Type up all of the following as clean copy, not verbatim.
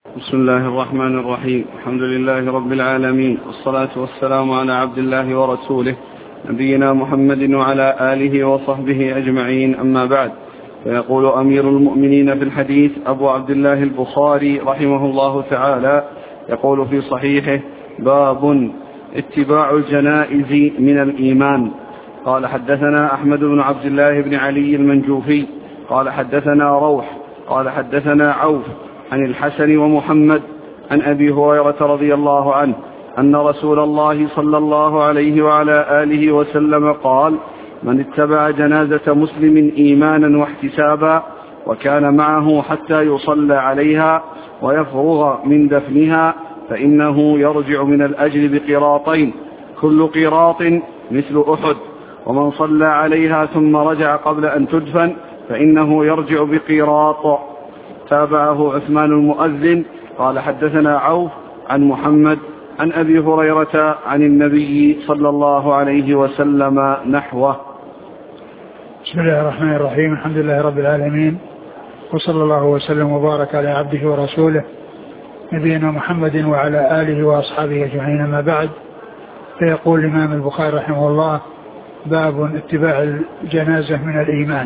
بسم الله الرحمن الرحيم. الحمد لله رب العالمين، والصلاة والسلام على عبد الله ورسوله نبينا محمد وعلى آله وصحبه أجمعين، أما بعد. فيقول أمير المؤمنين في الحديث أبو عبد الله البخاري رحمه الله تعالى، يقول في صحيحه: باب اتباع الجنائز من الإيمان. قال: حدثنا أحمد بن عبد الله بن علي المنجوفي قال: حدثنا روح قال: حدثنا عوف عن الحسن ومحمد عن أبي هريرة رضي الله عنه أن رسول الله صلى الله عليه وعلى آله وسلم قال: من اتبع جنازة مسلم إيمانا واحتسابا وكان معه حتى يصلى عليها ويفرغ من دفنها فإنه يرجع من الأجر بقراطين، كل قراط مثل أحد. ومن صلى عليها ثم رجع قبل أن تدفن فإنه يرجع بقراط. تابعه عثمان المؤذن قال: حدثنا عوف عن محمد عن أبي هريرة عن النبي صلى الله عليه وسلم نحوه. بسم الله الرحمن الرحيم. الحمد لله رب العالمين، وصلى الله وسلم وبارك على عبده ورسوله نبينا محمد وعلى آله وأصحابه أجمعين، أما بعد. فيقول الإمام البخاري رحمه الله: باب اتباع الجنازة من الإيمان.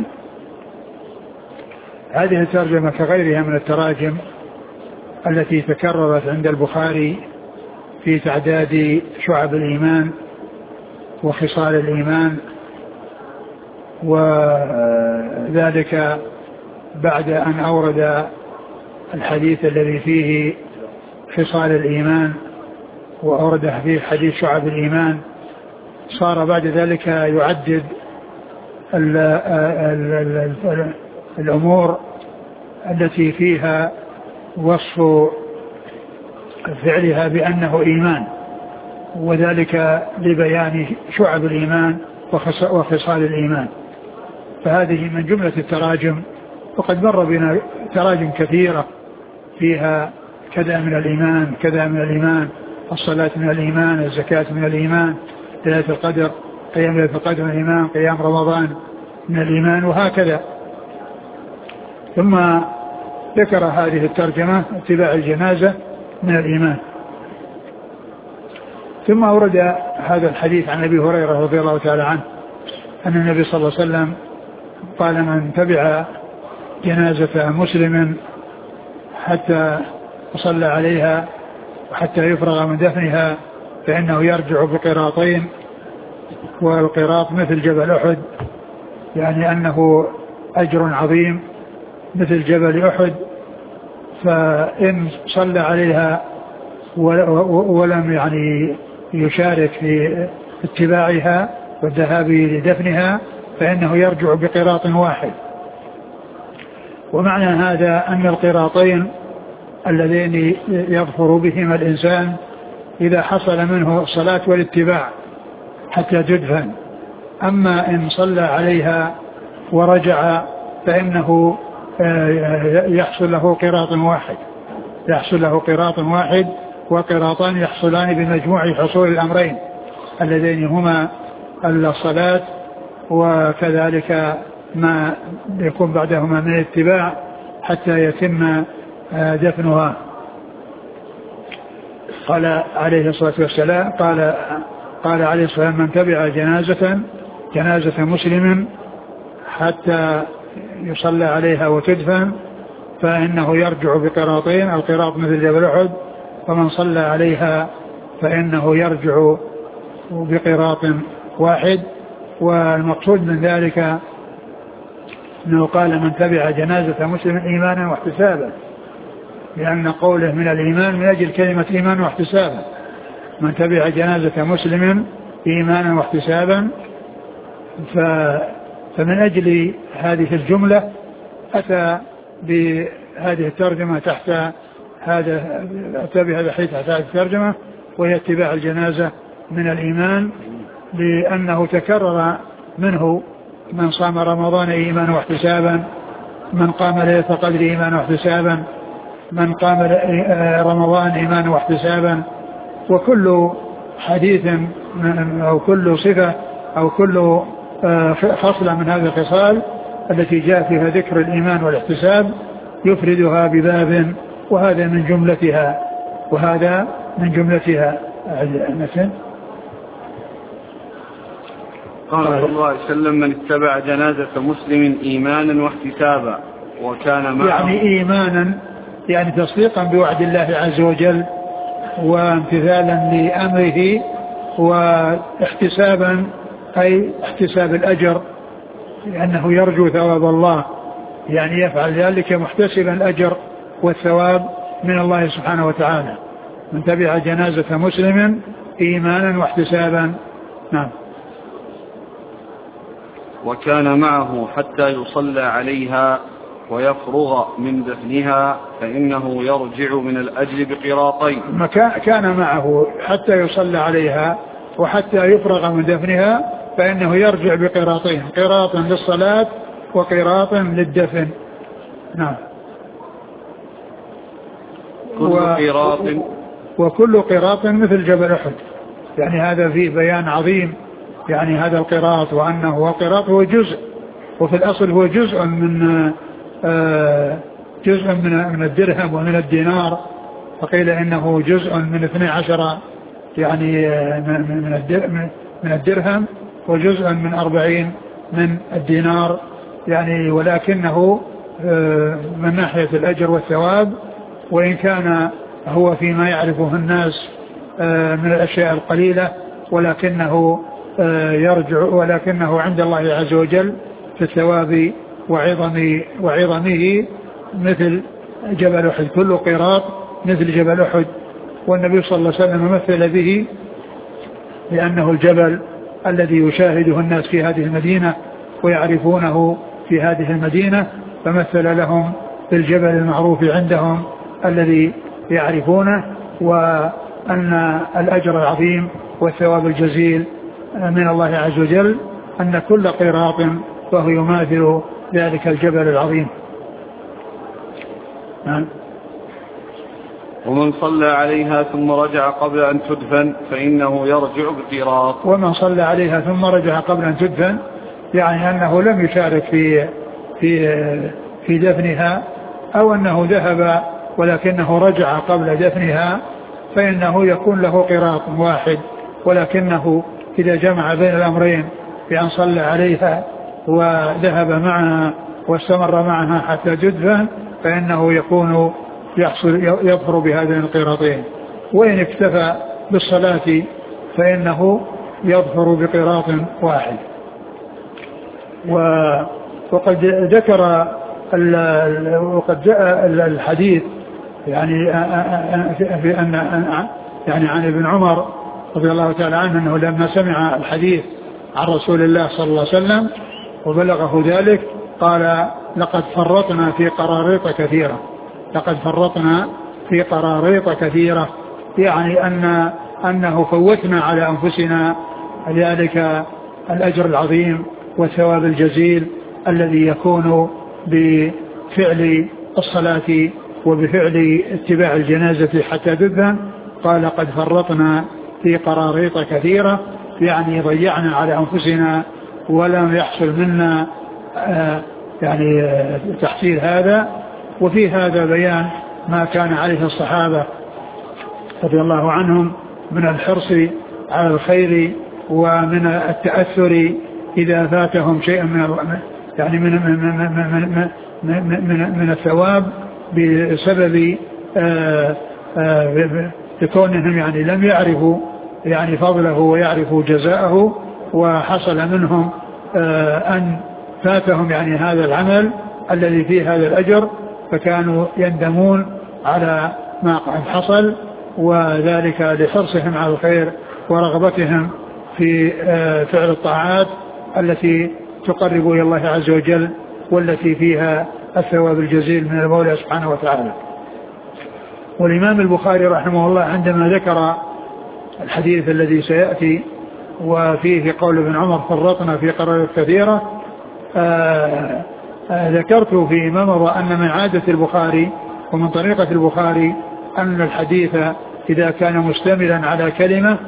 هذه الترجمة كغيرها من التراجم التي تكررت عند البخاري في تعداد شعب الإيمان وخصال الإيمان، وذلك بعد أن أورد الحديث الذي فيه خصال الإيمان وأورد فيه حديث شعب الإيمان، صار بعد ذلك يعدد الأمور التي فيها وصف فعلها بأنه إيمان، وذلك لبيان شعب الإيمان وخصال الإيمان. فهذه من جملة التراجم، وقد مر بنا تراجم كثيرة فيها كذا من الإيمان كذا من الإيمان، الصلاة من الإيمان، الزكاة من الإيمان، ليلة القدر، قيام ليلة القدر من الإيمان، قيام رمضان من الإيمان، وهكذا. ثم ذكر هذه الترجمة اتباع الجنازة من الإيمان. ثم أورد هذا الحديث عن أبي هريرة رضي الله تعالى عنه أن النبي صلى الله عليه وسلم قال: من تبع جنازة مسلم حتى يصلى عليها وحتى يفرغ من دفنها فإنه يرجع بقراطين، والقراط مثل جبل أحد، يعني أنه أجر عظيم مثل جبل أحد. فإن صلى عليها ولم يعني يشارك في اتباعها والذهاب لدفنها فإنه يرجع بقراط واحد. ومعنى هذا أن القراطين اللذين يظفر بهما الإنسان إذا حصل منه الصلاة والاتباع حتى تدفن. أما إن صلى عليها ورجع فإنه يحصل له قراط واحد، وقراطان يحصلان بمجموع حصول الأمرين اللذين هما الصلاة وكذلك ما يكون بعدهما من الاتباع حتى يتم دفنها. قال عليه الصلاة والسلام قال عليه الصلاة والسلام: من تبع جنازة مسلم حتى يصلى عليها وتدفن فإنه يرجع بقراطين، القراط مثل جبل أحد. ومن صلى عليها فإنه يرجع بقراط واحد. والمقصود من ذلك أنه قال: من تبع جنازة مسلم إيمانا واحتسابا، لأن قوله من الإيمان من أجل كلمة إيمان واحتسابا. من تبع جنازة مسلم إيمانا واحتسابا، فمن أجل هذه الجملة أتى بهذه الترجمة تحت هذا، أتى بهذا الحديث تحت هذه الترجمة، وهي اتباع الجنازة من الإيمان، لأنه تكرر منه: من صام رمضان إيمانا واحتسابا، من قام ليلة القدر إيمانا واحتسابا، من قام رمضان إيمانا واحتسابا. وكل حديث أو كل صفة أو كل خصلة من هذه الخصال التي جاء فيها ذكر الإيمان والاحتساب يفردها بباب وهذا من جملتها مثل قال صلى الله عليه وسلم: من اتبع جنازة مسلم إيمانا واحتسابا وكان معه، يعني إيمانا يعني تصديقا بوعد الله عز وجل وامتثالا لأمره، واحتسابا أي احتساب الأجر لأنه يرجو ثواب الله، يعني يفعل ذلك محتسبا الأجر والثواب من الله سبحانه وتعالى. من تبع جنازة مسلم إيمانا واحتسابا. نعم. وكان معه حتى يصلى عليها ويفرغ من دفنها فإنه يرجع من الأجر بقراطين. كان معه حتى يصلى عليها وحتى يفرغ من دفنها فإنه يرجع بقراطين، قراط للصلاة وقراط للدفن. نعم. وكل قراط مثل جبل أحد، يعني هذا فيه بيان عظيم، يعني هذا القراط وأنه القراط هو جزء، وفي الأصل هو جزء من الدرهم ومن الدينار، فقيل إنه جزء من 12 يعني من الدرهم وجزء من 40 من الدينار، يعني ولكنه من ناحية الأجر والثواب، وإن كان هو فيما يعرفه الناس من الأشياء القليلة، ولكنه عند الله عز وجل في الثواب وعظمه مثل جبل أحد. كل قراط مثل جبل أحد، والنبي صلى الله عليه وسلم مثل به لأنه الجبل الذي يشاهده الناس في هذه المدينة ويعرفونه في هذه المدينة، فمثل لهم بالجبل المعروف عندهم الذي يعرفونه، وأن الأجر العظيم والثواب الجزيل من الله عز وجل أن كل قراط فهو يماثل ذلك الجبل العظيم. ومن صلى عليها ثم رجع قبل أن تدفن فإنه يرجع بقراط. ومن صلى عليها ثم رجع قبل أن تدفن يعني أنه لم يشارك في دفنها، أو أنه ذهب ولكنه رجع قبل دفنها، فإنه يكون له قراط واحد، ولكنه إذا جمع بين الأمرين بأن صلى عليها وذهب معها واستمر معها حتى تدفن فإنه يكون يظفر بهذين القراطين. وإن اكتفى بالصلاة فإنه يظفر بقراط واحد. وقد ذكر وقد جاء الحديث يعني في أن يعني عن ابن عمر رضي الله تعالى عنه أنه لما سمع الحديث عن رسول الله صلى الله عليه وسلم وبلغه ذلك قال: لقد فرطنا في قراريط كثيرة. لقد فرطنا في قراريط كثيرة، يعني أنه فوتنا على أنفسنا ذلك الأجر العظيم والثواب الجزيل الذي يكون بفعل الصلاة وبفعل اتباع الجنازة حتى تدفن. قال: قد فرطنا في قراريط كثيرة، يعني ضيعنا على أنفسنا ولم يحصل منا يعني تحصيل هذا. وفي هذا بيان ما كان عليه الصحابة رضي الله عنهم من الحرص على الخير ومن التأثر إذا فاتهم شيء من الثواب بسبب بكونهم يعني لم يعرفوا يعني فضله ويعرفوا جزاءه، وحصل منهم أن فاتهم يعني هذا العمل الذي فيه هذا الأجر، فكانوا يندمون على ما قد حصل، وذلك لحرصهم على الخير ورغبتهم في فعل الطاعات التي تقرب إلى الله عز وجل والتي فيها الثواب الجزيل من المولى سبحانه وتعالى. والإمام البخاري رحمه الله عندما ذكر الحديث الذي سيأتي وفيه قول ابن عمر: فرطنا في قرارات كثيرة، ذكرت فيما مضى أن من عادة البخاري ومن طريقة البخاري أن الحديث إذا كان مشتملا على كلمة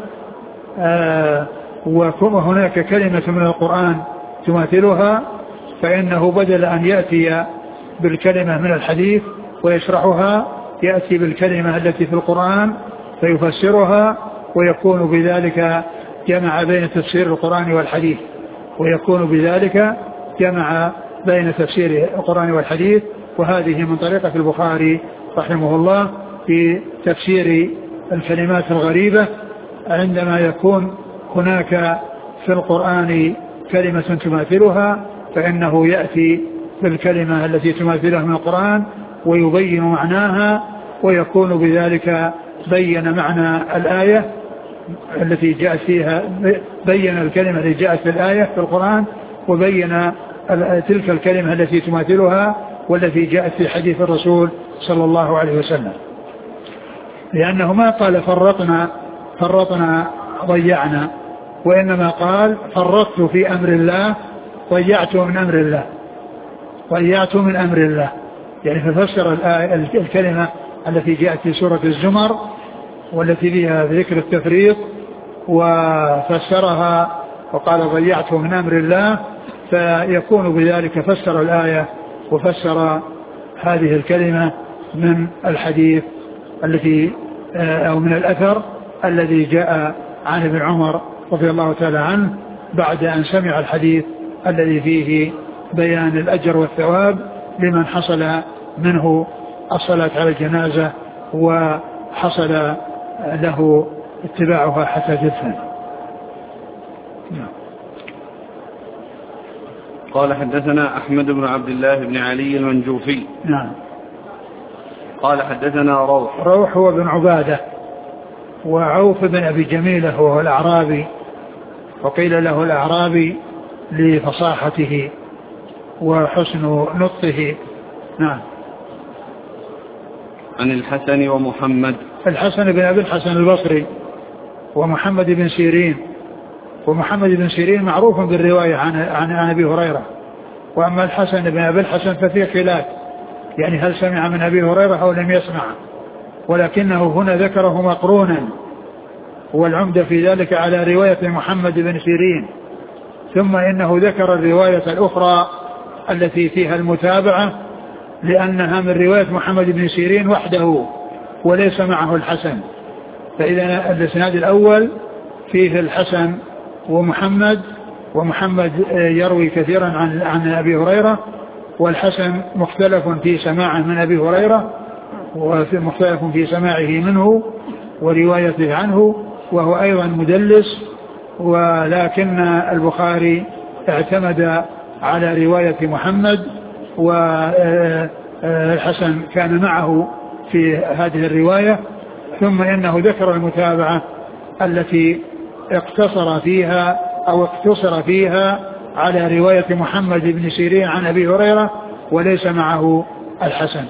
وهناك كلمة من القرآن تماثلها، فإنه بدل أن يأتي بالكلمة من الحديث ويشرحها يأتي بالكلمة التي في القرآن فيفسرها، ويكون بذلك جمع بين تفسير القرآن والحديث، ويكون بذلك جمع بين تفسير القرآن والحديث. وهذه من طريقة البخاري رحمه الله في تفسير الكلمات الغريبة، عندما يكون هناك في القرآن كلمة تماثلها فإنه يأتي بالكلمة التي تماثلها من القرآن ويبين معناها، ويكون بذلك بين معنى الآية التي جاءت فيها، بين الكلمة التي جاءت في الآية في القرآن، وبين تلك الكلمة التي تماثلها والتي جاءت في حديث الرسول صلى الله عليه وسلم. لأنه ما قال فرطنا ضيعنا، وإنما قال فرطت في أمر الله ضيعت من أمر الله، يعني ففسر الكلمة التي جاءت في سورة الزمر والتي فيها ذكر التفريط، وفسرها وقال ضيعت من أمر الله، فيكون بذلك فسر الآية وفسر هذه الكلمة من الحديث التي أو من الأثر الذي جاء عن ابن عمر رضي الله تعالى عنه بعد أن سمع الحديث الذي فيه بيان الأجر والثواب لمن حصل منه الصلاة على الجنازة وحصل له اتباعها حتى تدفن. قال حدثنا أحمد بن عبد الله بن علي المنجوفي. نعم. قال حدثنا روح هو بن عبادة، وعوف بن أبي جميلة هو الأعرابي، وقيل له الأعرابي لفصاحته وحسن نطقه. نعم. عن الحسن ومحمد. الحسن بن أبي الحسن البصري ومحمد بن سيرين، ومحمد بن سيرين معروف بالرواية عن أبي هريرة، وأما الحسن بن أبي الحسن ففيه خلاف، يعني هل سمع من أبي هريرة أو لم يسمع، ولكنه هنا ذكره مقرونا، والعمدة في ذلك على رواية محمد بن سيرين. ثم إنه ذكر الرواية الأخرى التي فيها المتابعة لأنها من رواية محمد بن سيرين وحده وليس معه الحسن، فإذا الإسناد الأول فيه الحسن ومحمد يروي كثيرا عن أبي هريرة، والحسن مختلف في سماعه من أبي هريرة ومختلف في سماعه منه وروايته عنه، وهو أيضا مدلس، ولكن البخاري اعتمد على رواية محمد، والحسن كان معه في هذه الرواية. ثم إنه ذكر المتابعة التي اقتصر فيها على رواية محمد بن سيرين عن أبي هريرة وليس معه الحسن.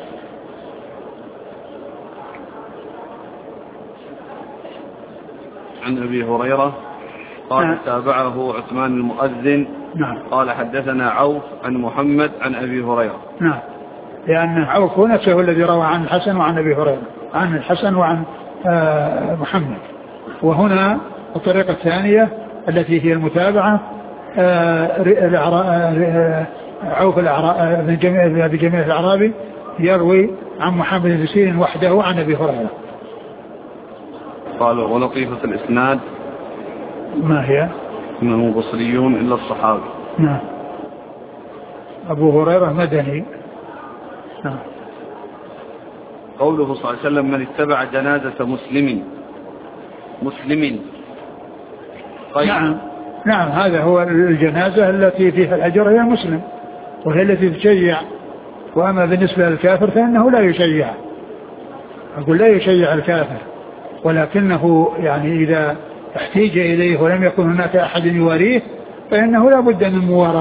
عن أبي هريرة قال تابعه عثمان المؤذن. نعم. قال حدثنا عوف عن محمد عن أبي هريرة. نعم، لأن عوف هو نفسه الذي روى عن الحسن وعن أبي هريرة، عن الحسن وعن محمد. وهنا الطريقة الثانية التي هي المتابعة، عوف بن جميل الأعرابي يروي عن محمد بن سيرين وحده عن أبي هريرة. قال ولطيفة الإسناد ما هي؟ إنه بصريون إلا الصحابي. نعم. أبو هريرة مدني. نعم. قوله صلى الله عليه وسلم من اتبع جنازة مسلم. طيب. نعم هذا هو الجنازة التي فيها الأجر هي مسلم، وهي التي تشيع. وأما بالنسبة للكافر فإنه لا يشيع، أقول لا يشيع الكافر، ولكنه يعني إذا احتيج إليه ولم يكن هناك أحد يواريه فإنه لا بد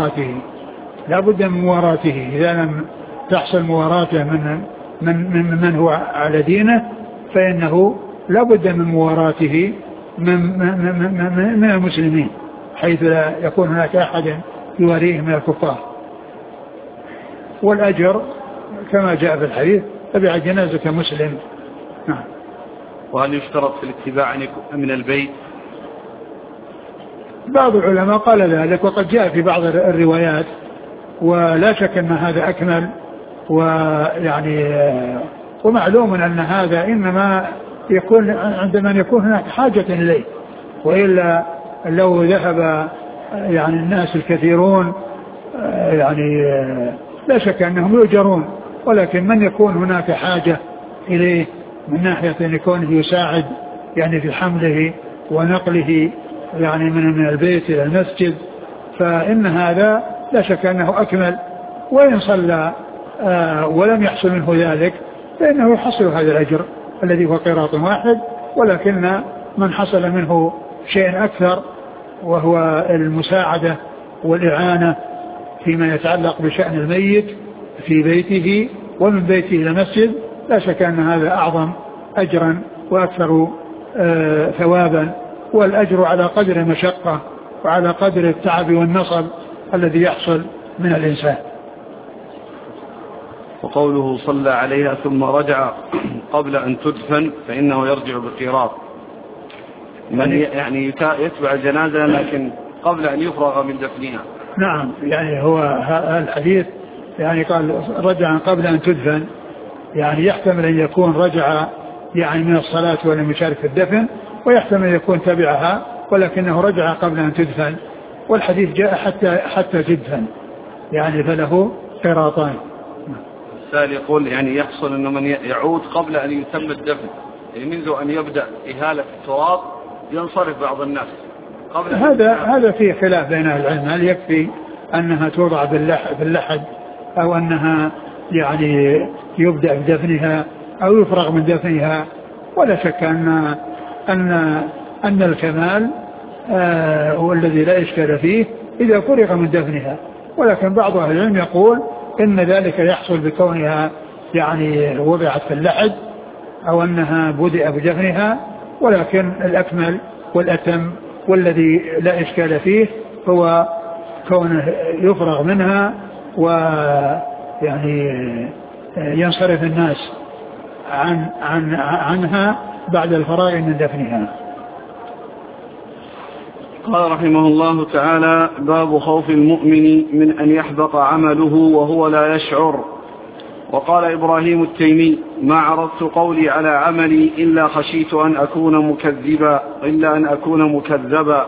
من مواراته. إذا لم تحصل مواراته من هو على دينه فإنه لا بد من مواراته من المسلمين، حيث لا يكون هناك أحد يواريه من الكفار. والأجر كما جاء في الحديث تبع جنازة مسلم. نعم. وهل يشترط في الاتباع من البيت؟ بعض العلماء قال ذلك، وقد جاء في بعض الروايات، ولا شك أن هذا أكمل، ويعني ومعلوم أن هذا إنما يكون عندما يكون هناك حاجة إليه، وإلا لو ذهب يعني الناس الكثيرون يعني لا شك أنهم يؤجرون، ولكن من يكون هناك حاجة إليه من ناحية أن يكون يساعد يعني في حمله ونقله يعني من البيت إلى المسجد، فإن هذا لا شك أنه أكمل. وإن صلى ولم يحصل منه ذلك فإنه يحصل هذا الأجر الذي هو قيراط واحد، ولكن من حصل منه شيء أكثر وهو المساعدة والإعانة فيما يتعلق بشأن الميت في بيته ومن بيته إلى المسجد، لا شك أن هذا أعظم أجرا وأكثر ثوابا، والأجر على قدر المشقة وعلى قدر التعب والنصب الذي يحصل من الإنسان. وقوله صلى عليها ثم رجع قبل أن تدفن فإنه يرجع بقيراط، من يعني يتبع الجنازة لكن قبل أن يفرغ من دفنها. نعم، يعني هو الحديث يعني قال رجع قبل أن تدفن، يعني يحتمل أن يكون رجع يعني من الصلاة ولم يشارك في الدفن، ويحتمل أن يكون تبعها ولكنه رجع قبل أن تدفن، والحديث جاء حتى تدفن يعني فله قيراطان. السائل يقول يعني يحصل أنه من يعود قبل أن يتم الدفن، يعني منذ أن يبدأ إهالة التراب ينصرف بعض الناس قبل هذا فيه خلاف بين أهل العلم، هل يكفي أنها توضع باللحد أو أنها يعني يبدأ بدفنها أو يفرغ من دفنها. ولا شك أن الكمال هو الذي لا إشكال فيه إذا فرغ من دفنها، ولكن بعض أهل العلم يقول إن ذلك يحصل بكونها يعني وضعت في اللحد أو أنها بدأ بدفنها، ولكن الأكمل والأتم والذي لا إشكال فيه هو كونه يفرغ منها ويعني ينصرف الناس عنها بعد الفراغ من دفنها. قال رحمه الله تعالى: باب خوف المؤمن من أن يحبط عمله وهو لا يشعر. وقال إبراهيم التيمي: ما عرضت قولي على عملي إلا خشيت أن أكون مكذبا.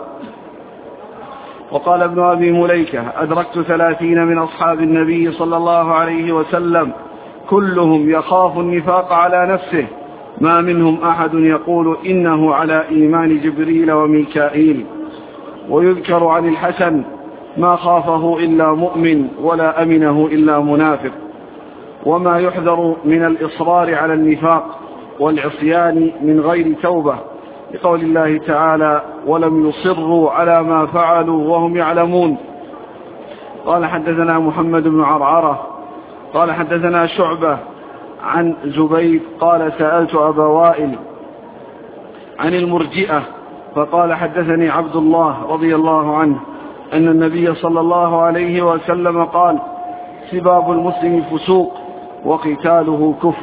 وقال ابن أبي مليكة: أدركت 30 من أصحاب النبي صلى الله عليه وسلم كلهم يخاف النفاق على نفسه، ما منهم أحد يقول إنه على إيمان جبريل وميكائيل. ويذكر عن الحسن: ما خافه إلا مؤمن ولا أمنه إلا منافق. وما يحذر من الإصرار على النفاق والعصيان من غير توبة، لقول الله تعالى: ولم يصروا على ما فعلوا وهم يعلمون. قال حدثنا محمد بن عرعرة قال حدثنا شعبة عن زبيد قال: سألت أبا وائل عن المرجئة فقال: حدثني عبد الله رضي الله عنه أن النبي صلى الله عليه وسلم قال: سباب المسلم فسوق وقتاله كفر.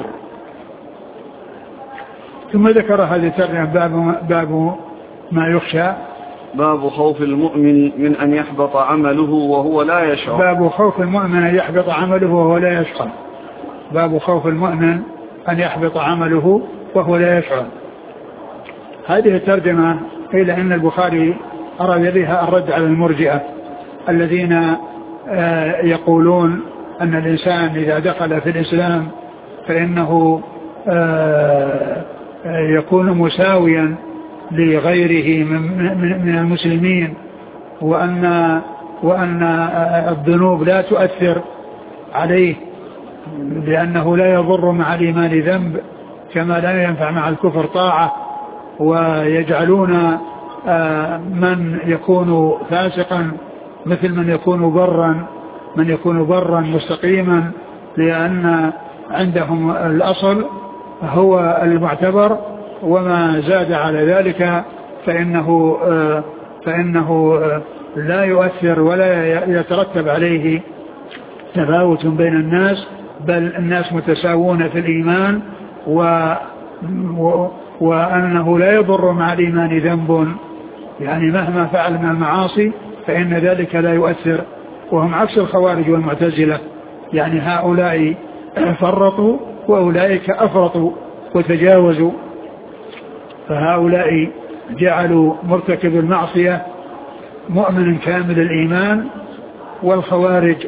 ثم ذكر هذه الترجمة باب ما يخشى، باب خوف المؤمن من أن يحبط عمله وهو لا يشعر. باب خوف المؤمن أن يحبط عمله وهو لا يشعر. باب خوف المؤمن أن يحبط عمله وهو لا يشعر. هذه الترجمة قيل إن البخاري أراد بها الرد على المرجئة الذين يقولون أن الإنسان إذا دخل في الإسلام فإنه يكون مساويا لغيره من المسلمين، وأن الذنوب لا تؤثر عليه لأنه لا يضر مع الإيمان ذنب كما لا ينفع مع الكفر طاعة، ويجعلون من يكون فاسقا مثل من يكون برا مستقيما، لأن عندهم الأصل هو المعتبر، وما زاد على ذلك فإنه لا يؤثر ولا يترتب عليه تفاوت بين الناس، بل الناس متساوون في الإيمان، وأنه لا يضر مع الإيمان ذنب، يعني مهما فعل من المعاصي فإن ذلك لا يؤثر. وهم عكس الخوارج والمعتزلة، يعني هؤلاء فرطوا وأولئك أفرطوا وتجاوزوا. فهؤلاء جعلوا مرتكب المعصية مؤمن كامل الإيمان، والخوارج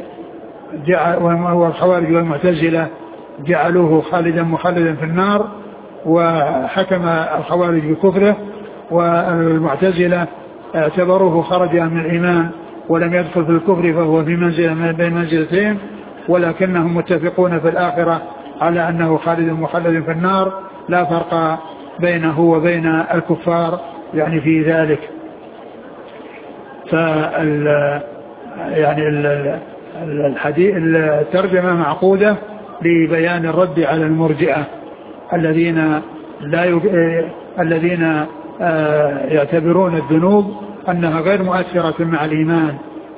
والمعتزلة جعلوه خالدا مخلدا في النار، وحكم الخوارج بكفره، والمعتزلة اعتبروه خرج من الإيمان ولم يدخل في الكفر، فهو في منزلة بين منزلتين، ولكنهم متفقون في الآخرة على أنه خالد مخلد في النار، لا فرق بينه وبين الكفار يعني في ذلك. الحديث الترجمة معقودة لبيان الرد على المرجئة الذين يعتبرون الذنوب أنها غير مؤثرة مع الإيمان،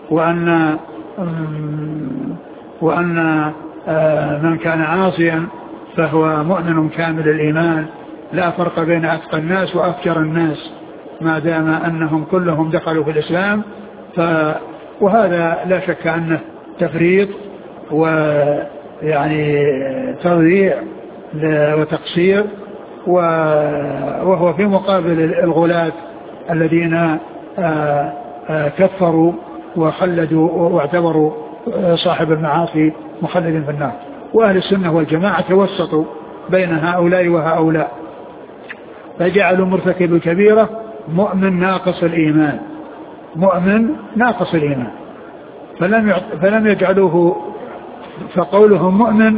وأن من كان عاصيا فهو مؤمن كامل الإيمان، لا فرق بين أتقى الناس وأفجر الناس ما دام أنهم كلهم دخلوا في الإسلام. وهذا لا شك أنه تفريط ويعني تضييع وتقصير، وهو في مقابل الغلاة الذين كفروا وخلدوا واعتبروا صاحب المعاصي مخلد في النار. وأهل السنة والجماعة توسطوا بين هؤلاء وهؤلاء، فجعلوا مرتكب الكبيرة مؤمن ناقص الإيمان، مؤمن ناقص الإيمان، فلم يجعلوه، فقولهم مؤمن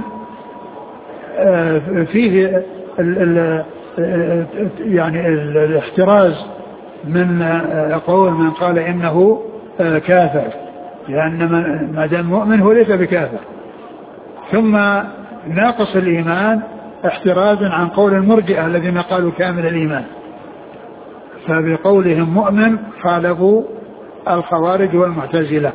فيه يعني الاحتراز من قول من قال إنه كافر، لأن ما دام مؤمن هو ليس بكافر. ثم ناقص الإيمان احترازا عن قول المرجئة الذين قالوا كامل الإيمان، فبقولهم مؤمن خالفوا الخوارج والمعتزلة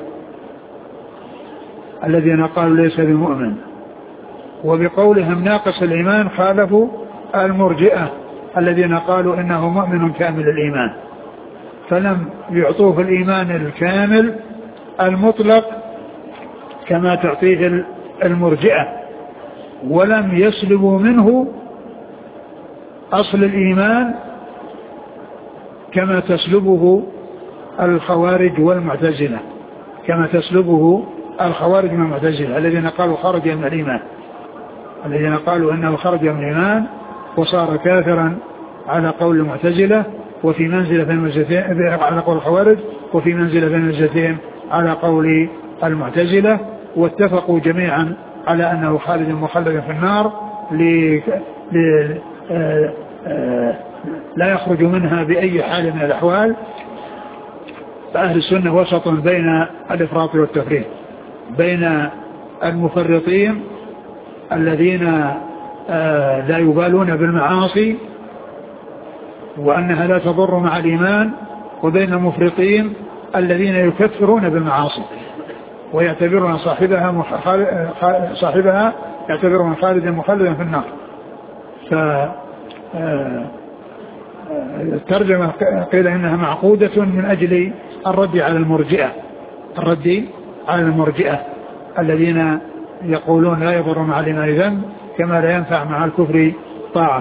الذين قالوا ليس بمؤمن، وبقولهم ناقص الإيمان خالفوا المرجئة الذين قالوا إنه مؤمن كامل الإيمان، فلم يعطوه في الإيمان الكامل المطلق كما تعطيه المرجئة، ولم يسلبوا منه أصل الإيمان كما تسلبه الخوارج والمعتزلة، كما تسلبه الخوارج والمعتزلة الذين قالوا خرج من الإيمان، الذين قالوا إنه خرج من الإيمان وصار كافرا على قول المعتزلة، وفي منزلة بين المنزلتين على قول الخوارج، وفي منزلة بين المنزلتين على قول المعتزلة، واتفقوا جميعا على أنه خالد مخلد في النار لا يخرج منها بأي حال من الأحوال. فأهل السنة وسط بين الإفراط والتفريط، بين المفرطين الذين لا يبالون بالمعاصي وأنها لا تضر مع الإيمان، وبين المفرطين الذين يكفرون بالمعاصي ويعتبرون صاحبها يعتبرون خالدا مخلدا في النار. الترجمة قيل إنها معقودة من أجل الرد على المرجئة، الرد على المرجئة الذين يقولون لا يضر مع الإيمان ذنب كما لا ينفع مع الكفر طاعة.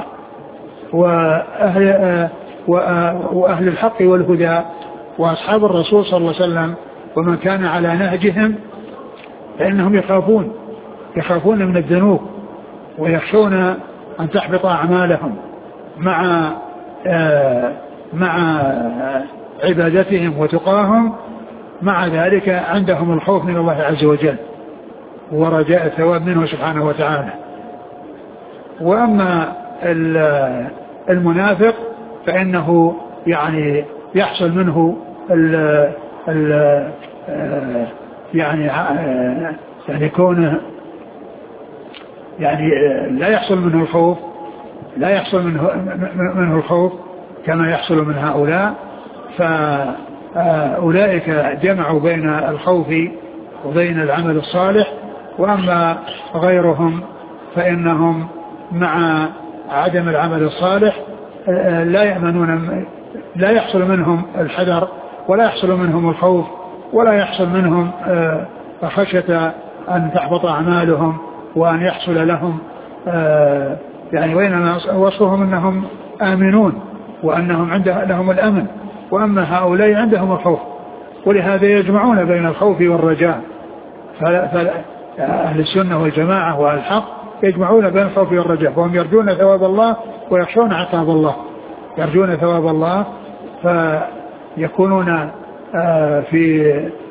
وأهل الحق والهدى وأصحاب الرسول صلى الله عليه وسلم ومن كان على نهجهم فإنهم يخافون من الذنوب، ويخشون أن تحبط أعمالهم مع عبادتهم وتقاهم، مع ذلك عندهم الخوف من الله عز وجل ورجاء الثواب منه سبحانه وتعالى. وأما المنافق فإنه يعني يحصل منه يعني كونه يعني لا يحصل منه الخوف كما يحصل من هؤلاء. فأولئك جمعوا بين الخوف وبين العمل الصالح، وأما غيرهم فإنهم مع عدم العمل الصالح لا يأمنون، لا يحصل منهم الحذر ولا يحصل منهم الخوف ولا يحصل منهم خشية أن تحبط أعمالهم وأن يحصل لهم يعني وإنما وصفهم أنهم آمنون وأنهم لهم الأمن، وأما هؤلاء عندهم الخوف، ولهذا يجمعون بين الخوف والرجاء. فأهل السنة والجماعة والحق يجمعون بين الخوف والرجاء، فهم يرجون ثواب الله ويخشون عقاب الله. يرجون ثواب الله فيكونون في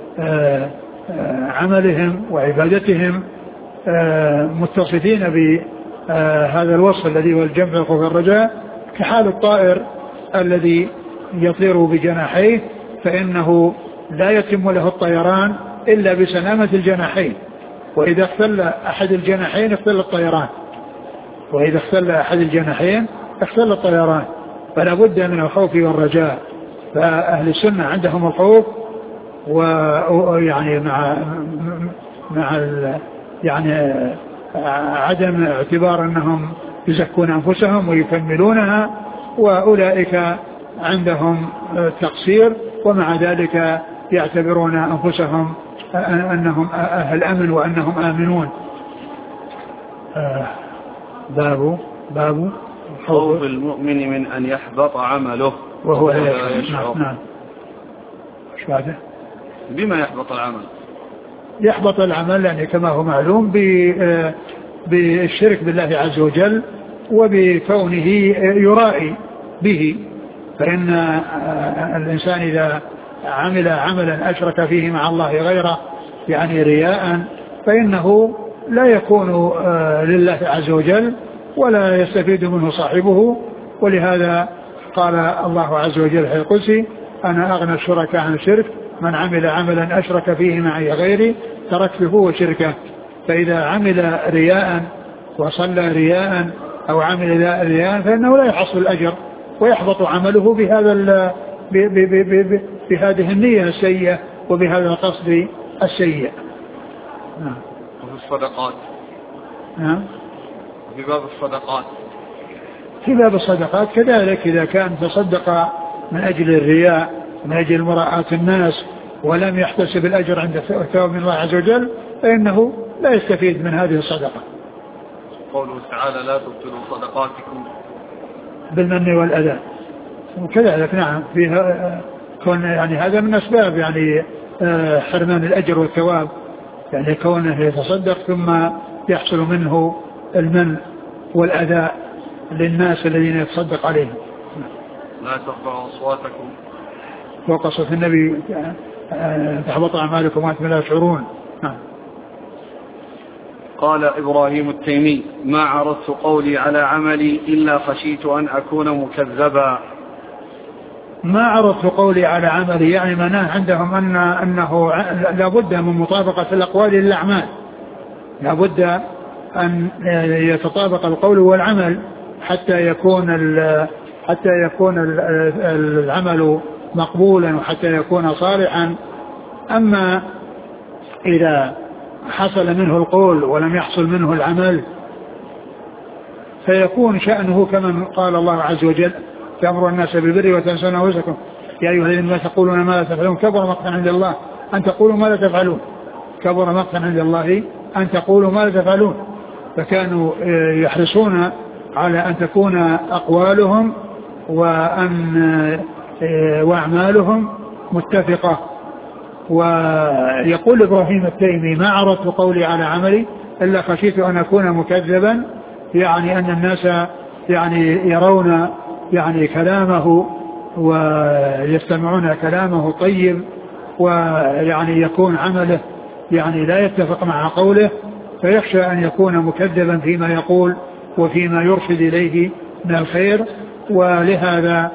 عملهم وعبادتهم متصفين بهذا الوصف الذي هو الجمع الخوف والرجاء، كحال الطائر الذي يطير بجناحيه، فإنه لا يتم له الطيران إلا بسلامة الجناحين، وإذا اختل أحد الجناحين اختل الطيران، وإذا اختل أحد الجناحين اختل الطيران. فلا بد من الخوف والرجاء. فأهل السنة عندهم الخوف، ويعني مع يعني عدم اعتبار أنهم يزكون أنفسهم ويكملونها، وأولئك عندهم تقصير، ومع ذلك يعتبرون أنفسهم أنهم أهل أمن وأنهم آمنون. باب خوف المؤمن من أن يحبط عمله وهو لا يشعر. نعم. ايش بعده؟ بما يحبط العمل؟ يحبط العمل يعني كما هو معلوم بالشرك بالله عز وجل، وبكونه يرائي به. فإن الإنسان إذا عمل عملا أشرك فيه مع الله غيره يعني رياء، فإنه لا يكون لله عز وجل ولا يستفيد منه صاحبه. ولهذا قال الله عز وجل في القدس: أنا أغنى الشركاء عن الشرك، من عمل عملا أشرك فيه معي غيري تركته وشركه. فإذا عمل رياء وصلى رياء أو عمل رياء فإنه لا يحصل الأجر، ويحبط عمله بهذه النية السيئة وبهذا القصد السيء. وفي الصدقات. في باب الصدقات. في باب الصدقات كذلك، إذا كان تصدق من أجل الرياء من أجل مراءة الناس ولم يحتسب الأجر عند ثواب من الله عز وجل، فإنه لا يستفيد من هذه الصدقة. قوله تعالى: لا تبطلوا صدقاتكم بالمن والأذى. وكذلك نعم فيها كون يعني هذا من أسباب يعني حرمان الأجر والثواب، يعني كونه يتصدق ثم يحصل منه المن والأذى للناس الذين يتصدق عليهم. لا ترفعوا أصواتكم فوق صوت النبي تحبط أعمالكم وأنتم لا تشعرون. قال إبراهيم التيمي: ما عرضت قولي على عملي إلا خشيت أن أكون مكذبا. ما عرضت قولي على عملي يعني معناه عندهم أنه لابد من مطابقة الأقوال للأعمال، لابد أن يتطابق القول والعمل حتى يكون العمل مقبولا وحتى يكون صالحا. أما إذا حصل منه القول ولم يحصل منه العمل فيكون شأنه كما قال الله عز وجل: تأمرون الناس بالبر وتنسون أنفسكم يا أيها الذين تقولون ما لا تفعلون كبر مقتا عند الله أن تقولوا ما لا تفعلون. كبر مقتا عند الله أن تقولوا ما لا تفعلون. فكانوا يحرصون على أن تكون أقوالهم وأعمالهم متفقة. ويقول إبراهيم التيمي: ما عرضت قولي على عملي إلا خشيت أن أكون مكذبا، يعني أن الناس يعني يرون يعني كلامه ويستمعون كلامه طيب، ويعني يكون عمله يعني لا يتفق مع قوله، فيخشى أن يكون مكذبا فيما يقول وفيما يرشد إليه من الخير. ولهذا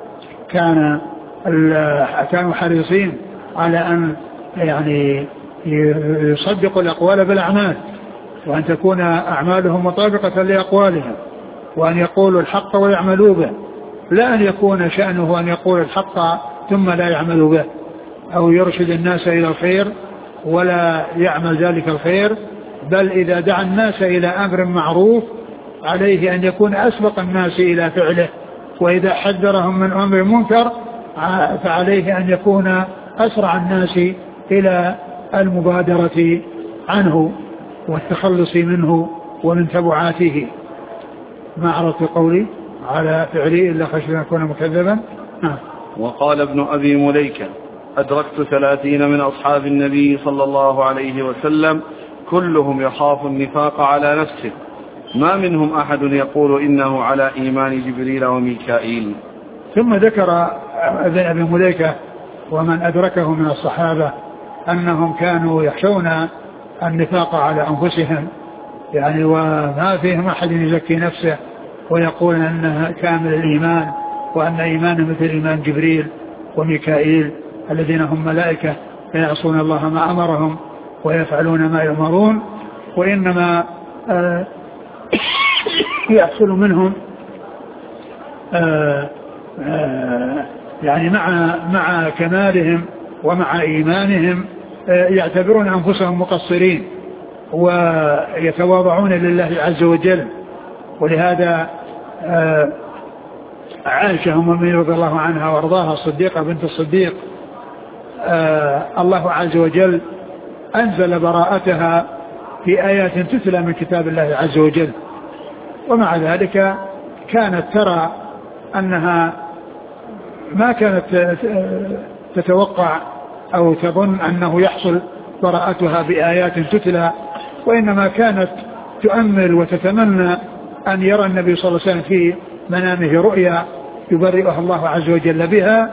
كانوا حريصين على أن يعني يصدقوا الأقوال بالأعمال، وأن تكون أعمالهم مطابقة لأقوالهم، وأن يقولوا الحق ويعملوا به، لا أن يكون شأنه أن يقول الحق ثم لا يعمل به، أو يرشد الناس إلى الخير ولا يعمل ذلك الخير. بل إذا دعا الناس إلى أمر معروف عليه أن يكون أسبق الناس إلى فعله، وإذا حذرهم من أمر منكر فعليه أن يكون أسرع الناس إلى المبادرة عنه والتخلص منه ومن تبعاته. ما عرفت قولي على فعلي إلا خشيت أن أكون مكذبا. وقال ابن أبي مليكة: أدركت 30 من أصحاب النبي صلى الله عليه وسلم كلهم يخاف النفاق على نفسه، ما منهم أحد يقول إنه على إيمان جبريل وميكائيل. ثم ذكر ابن أبي مليكة ومن أدركه من الصحابة أنهم كانوا يخشون النفاق على أنفسهم، يعني وما فيهم أحد يزكي نفسه ويقول أنها كامل الإيمان وأن إيمانه مثل إيمان جبريل وميكائيل الذين هم ملائكة لا يعصون الله ما أمرهم ويفعلون ما يؤمرون، وإنما يحصل منهم يعني مع كمالهم ومع إيمانهم يعتبرون أنفسهم مقصرين ويتواضعون لله عز وجل. ولهذا عائشة أم المؤمنين رضي الله عنها وارضاها الصديقة بنت الصديق الله عز وجل أنزل براءتها في آيات تتلى من كتاب الله عز وجل، ومع ذلك كانت ترى أنها ما كانت تتوقع أو تظن أنه يحصل براءتها بآيات تتلى، وإنما كانت تؤمل وتتمنى أن يرى النبي صلى الله عليه وسلم في منامه رؤيا يبرئها الله عز وجل بها.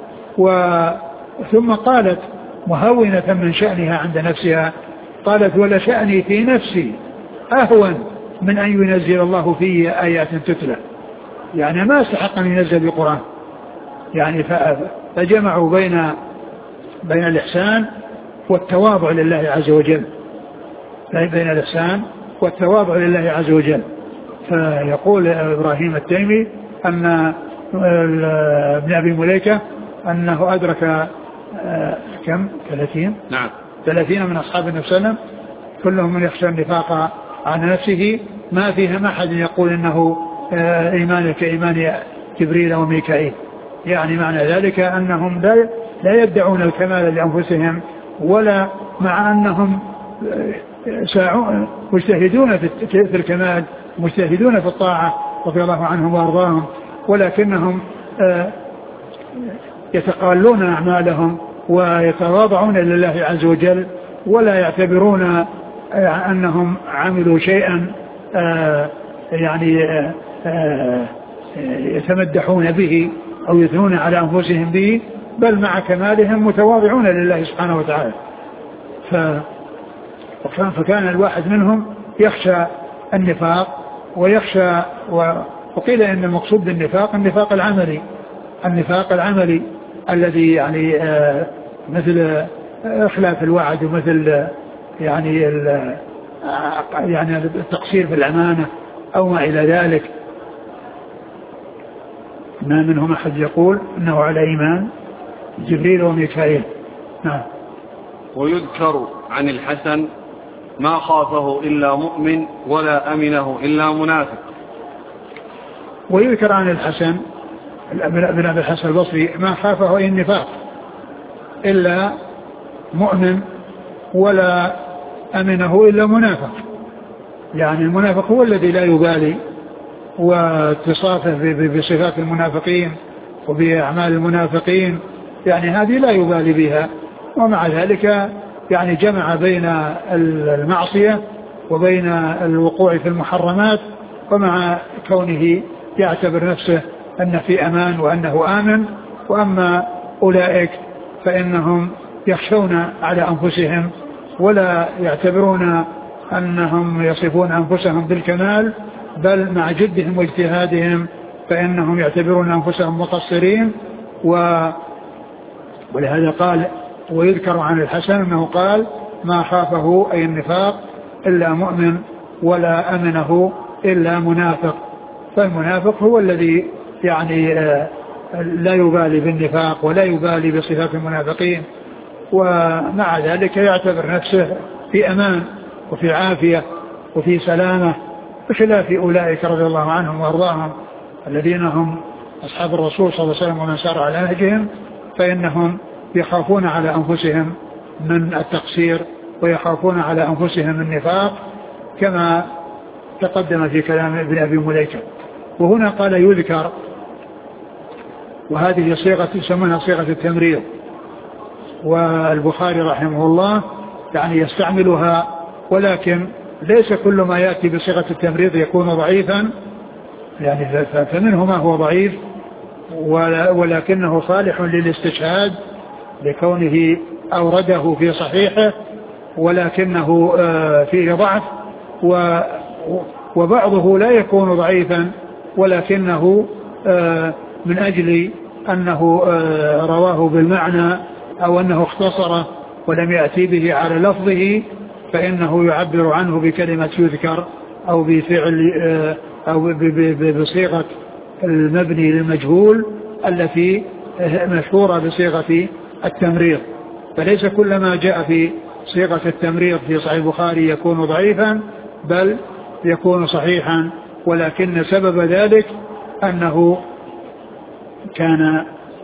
ثم قالت مهونة من شأنها عند نفسها، قالت: ولشأني في نفسي أهون من أن ينزل الله في آيات تتلى، يعني ما استحق أن ينزل بالقرآن. يعني فجمعوا بين الإحسان والتواضع لله عز وجل، بين الإحسان والتواضع لله عز وجل. فيقول إبراهيم التيمي أن ابن أبي مليكة أنه أدرك كم 30 نعم 30 من أصحاب النبي صلى الله عليه وسلم كلهم من يخشى النفاق عن نفسه، ما فيهم أحد يقول إنه إيمان كإيمان جبريل وميكائيل. يعني معنى ذلك أنهم لا يدعون الكمال لأنفسهم، ولا مع أنهم مجتهدون في الكمال، مجتهدون في الطاعة رضي الله عنهم وأرضاهم، ولكنهم يتقالون أعمالهم ويتواضعون لله عز وجل، ولا يعتبرون أنهم عملوا شيئا يعني يتمدحون به أو يثنون على أنفسهم به، بل مع كمالهم متواضعون لله سبحانه وتعالى. فكان الواحد منهم يخشى النفاق ويخشى، وقيل إن المقصود بالنفاق النفاق العملي الذي يعني مثل إخلاف الوعد ومثل يعني التقصير في الأمانة أو ما إلى ذلك. ما منهم أحد يقول إنه على إيمان جبريل وميكائيل. نعم. ويذكر عن الحسن: ما خافه إلا مؤمن ولا أمنه إلا منافق. ويذكر عن الحسن بن أبي الحسن البصري: ما خافه النفاق إلا مؤمن ولا أمنه إلا منافق. يعني المنافق هو الذي لا يبالي واتصافه بصفات المنافقين وبأعمال المنافقين، يعني هذه لا يبالي بها، ومع ذلك يعني جمع بين المعصية وبين الوقوع في المحرمات، ومع كونه يعتبر نفسه أن في أمان وأنه آمن. وأما أولئك فإنهم يخشون على أنفسهم ولا يعتبرون أنهم يصفون أنفسهم بالكمال، بل مع جدهم واجتهادهم فإنهم يعتبرون أنفسهم مقصرين. ولهذا قال: ويذكر عن الحسن أنه قال: ما خافه أي النفاق إلا مؤمن ولا أمنه إلا منافق. فالمنافق هو الذي يعني لا يبالي بالنفاق ولا يبالي بصفات المنافقين، ومع ذلك يعتبر نفسه في أمان وفي عافية وفي سلامة، بخلاف أولئك رضي الله عنهم وارضاهم الذين هم أصحاب الرسول صلى الله عليه وسلم ومن سار على نهجهم، فإنهم يخافون على أنفسهم من التقصير ويخافون على أنفسهم النفاق، كما تقدم في كلام ابن أبي مليكة. وهنا قال يذكر، وهذه صيغة يسمونها صيغة التمريض، والبخاري رحمه الله يعني يستعملها، ولكن ليس كل ما يأتي بصيغة التمريض يكون ضعيفا، يعني فمنه ما هو ضعيف ولكنه صالح للاستشهاد لكونه أورده في صحيحه، ولكنه فيه ضعف، وبعضه لا يكون ضعيفا ولكنه من أجل أنه رواه بالمعنى أو أنه اختصره ولم يأتي به على لفظه، فإنه يعبر عنه بكلمة يذكر أو بفعل أو بصيغة المبني للمجهول التي مشهورة بصيغة التمريض. فليس كل ما جاء في صيغة التمريض في صحيح البخاري يكون ضعيفا، بل يكون صحيحا، ولكن سبب ذلك أنه كان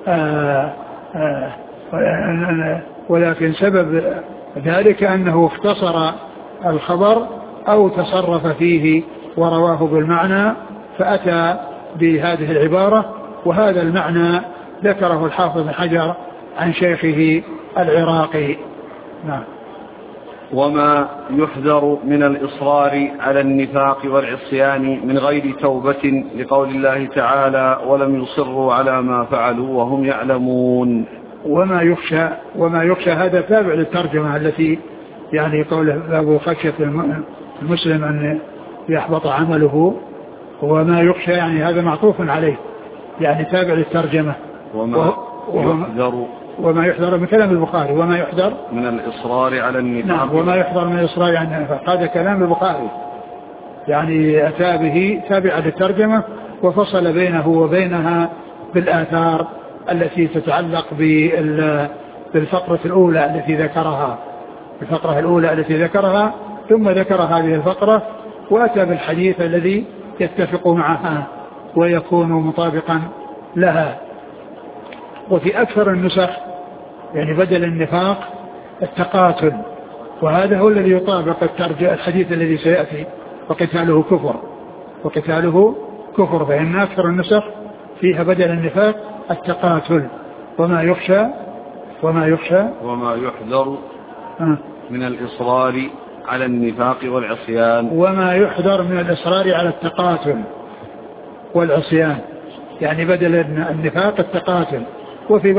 ولكن سبب ذلك أنه اختصر الخبر أو تصرف فيه ورواه بالمعنى فأتى بهذه العبارة. وهذا المعنى ذكره الحافظ بن حجر عن شيخه العراقي. نعم. وما يحذر من الإصرار على النفاق والعصيان من غير توبة، لقول الله تعالى ولم يصروا على ما فعلوا وهم يعلمون. وما يخشى هذا تابع للترجمة التي يعني قوله باب خشية المسلم أن يحبط عمله، وما يخشى يعني هذا معطوف عليه يعني تابع للترجمة. وما يحذر من كلام البخاري وما يحذر من الإصرار على النفاق. نعم. وما يحذر من الإصرار على النفاق هذا كلام البخاري يعني أتى به تابع للترجمة وفصل بينه وبينها بالآثار التي تتعلق بالفقرة الأولى التي ذكرها، ثم ذكر هذه الفقرة وأتى بالحديث الذي يتفق معها ويكون مطابقا لها. وفي أكثر النسخ يعني بدل النفاق التقاتل، وهذا هو الذي يطابق الحديث الذي سيأتي وقتاله كفر، فإن أكثر النسخ فيها بدل النفاق التقاتل. وما يحذر من الإصرار على النفاق والعصيان. وما يحذر من الإصرار على التقاتل والعصيان يعني بدل النفاق التقاتل، وفي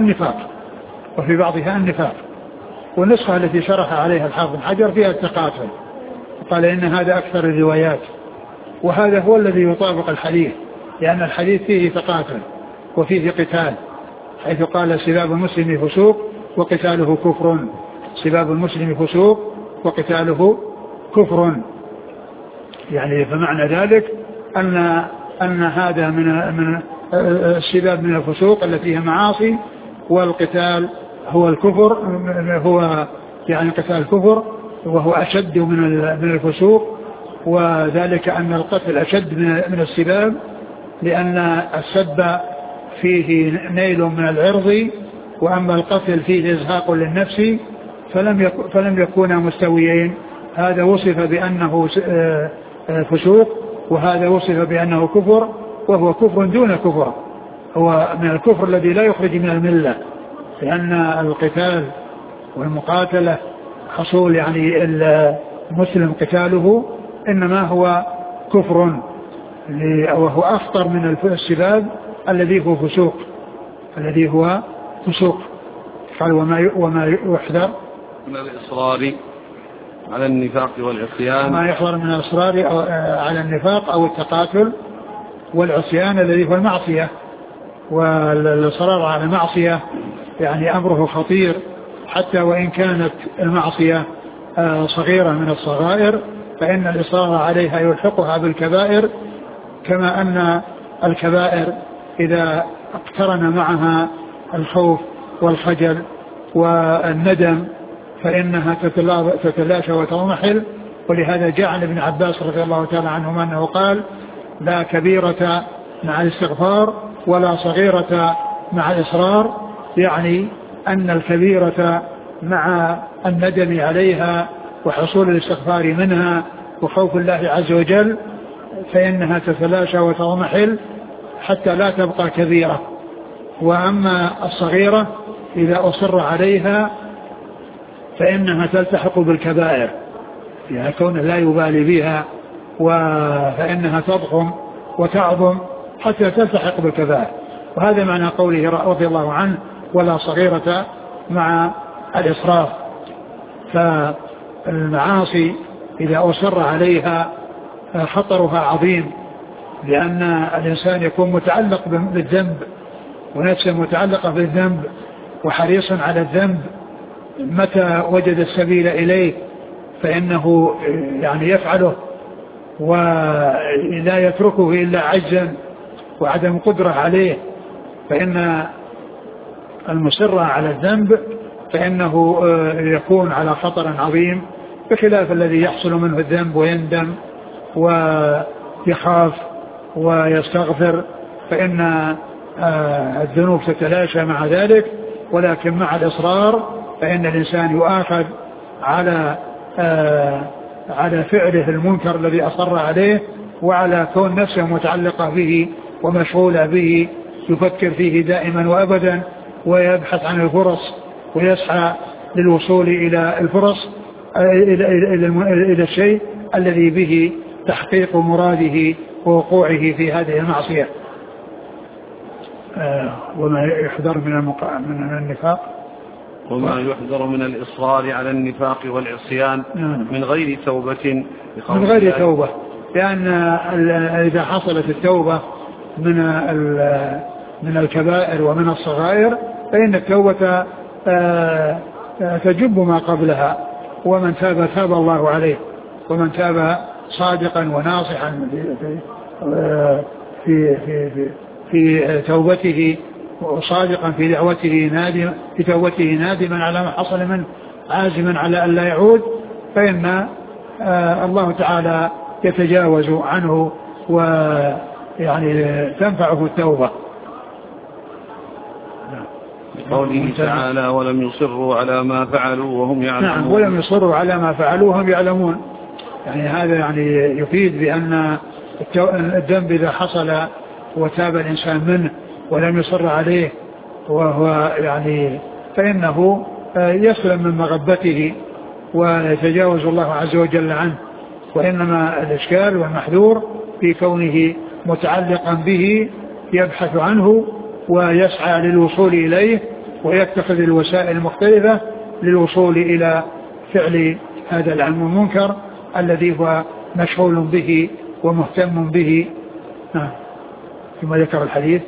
بعضها النفاق. والنسخة التي شرح عليها الحافظ بن حجر فيها التقاتل، قال إن هذا أكثر الروايات، وهذا هو الذي يطابق الحديث، لأن الحديث فيه تقاتل وفيه قتال، حيث قال سباب المسلم فسوق وقتاله كفر. سباب المسلم فسوق وقتاله كفر، يعني فمعنى ذلك أن هذا من السباب من الفسوق التي هي معاصي، والقتال هو الكفر، هو يعني قتال كفر وهو أشد من الفسوق، وذلك أن القتل أشد من السباب، لأن السب فيه نيل من العرض، وأما القتل فيه إزهاق للنفس، فلم يكونا مستويين. هذا وصف بأنه فسوق وهذا وصف بأنه كفر، وهو كفر دون كفر، هو من الكفر الذي لا يخرج من الملة، لأن القتال والمقاتلة حصول يعني المسلم قتاله إنما هو كفر، وهو أخطر من السباب الذي هو فسوق. قال وما يحذر من الإصرار على النفاق والعصيان. ما يحذر من الإصرار على النفاق أو التقاتل والعصيان الذي هو المعصية. والإصرار على المعصية يعني أمره خطير، حتى وإن كانت المعصية صغيرة من الصغائر، فإن الإصرار عليها يلحقها بالكبائر، كما أن الكبائر إذا اقترن معها الخوف والخجل والندم فإنها تتلاشى وتضمحل. ولهذا جاء عن ابن عباس رضي الله تعالى عنهما أنه قال لا كبيرة مع الاستغفار ولا صغيرة مع الإصرار، يعني أن الكبيرة مع الندم عليها وحصول الاستغفار منها وخوف الله عز وجل فإنها تتلاشى وتضمحل حتى لا تبقى كبيرة. وأما الصغيرة إذا أصر عليها فإنها تلتحق بالكبائر، يعني كون لا يبالي بها فإنها تضخم وتعظم حتى تلتحق بالكبائر. وهذا معنى قوله رضي الله عنه ولا صغيرة مع الإسراف. فالمعاصي إذا أصر عليها خطرها عظيم، لأن الإنسان يكون متعلق بالذنب ونفسه متعلقة بالذنب وحريص على الذنب، متى وجد السبيل إليه فإنه يعني يفعله ولا يتركه إلا عجزا وعدم قدرة عليه. فإن المصر على الذنب فإنه يكون على خطر عظيم، بخلاف الذي يحصل منه الذنب ويندم ويخاف ويستغفر، فإن الذنوب تتلاشى مع ذلك. ولكن مع الإصرار فإن الإنسان يؤاخذ على فعله المنكر الذي أصر عليه، وعلى كون نفسه متعلقة به ومشغولة به، يفكر فيه دائما وأبدا ويبحث عن الفرص ويسعى للوصول إلى الفرص إلى الشيء الذي به تحقيق مراده ووقوعه في هذه المعصية. وما يحذر من النفاق، وما يحذر من الإصرار على النفاق والعصيان من غير توبة، من غير توبة، لأن إذا حصلت التوبة من الكبائر ومن الصغائر فإن التوبة تجب ما قبلها، ومن تاب تاب الله عليه، ومن تاب صادقا وناصحا في توبته وصادقا في دعوته نادما على ما حصل منه عازما على أن لا يعود، فإن الله تعالى يتجاوز عنه ويعني تنفعه التوبة. قوله تعالى ولم يصروا على ما فعلوا وهم يعلمون. نعم، ولم يصروا على ما فعلوا وهم يعلمون، يعني هذا يعني يفيد بأن الذنب إذا حصل وتاب الإنسان منه ولم يصر عليه وهو يعني فإنه يسلم من مغبته ويتجاوز الله عز وجل عنه. وإنما الإشكال والمحذور في كونه متعلقا به يبحث عنه ويسعى للوصول إليه ويتخذ الوسائل المختلفة للوصول إلى فعل هذا الأمر المنكر الذي هو مشغول به ومهتم به. ثم ذكر الحديث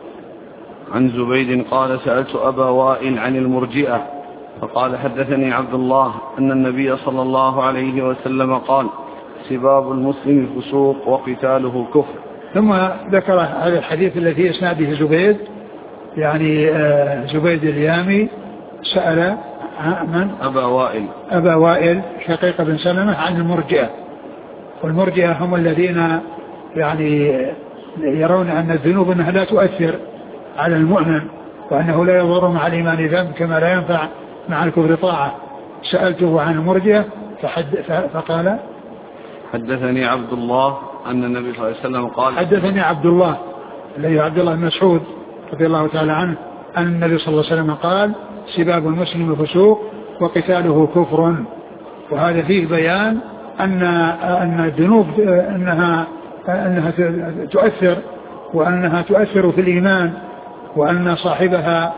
عن زبيد قال سألت أبا وائل عن المرجئة فقال حدثني عبد الله أن النبي صلى الله عليه وسلم قال سباب المسلم فسوق وقتاله كفر. ثم ذكر هذا الحديث الذي اسناده زبيد، يعني زبيد اليامي سأل من؟ أبا وائل شقيق بن سلمة عن المرجئة. والمرجئة هم الذين يعني يرون أن الذنوب أنها لا تؤثر على المؤمن، وأنه لا يضر مع الإيمان ذنب كما لا ينفع مع الكفر طاعة. سألته عن المرجئة فقال حدثني عبد الله أن النبي صلى الله عليه وسلم قال حدثني عبد الله الذي عبد الله بن مسعود رضي الله تعالى عنه أن النبي صلى الله عليه وسلم قال سباب المسلم فسوق وقتاله كفر. وهذا فيه بيان أن الذنوب أنها تؤثر، وأنها تؤثر في الإيمان، وأن صاحبها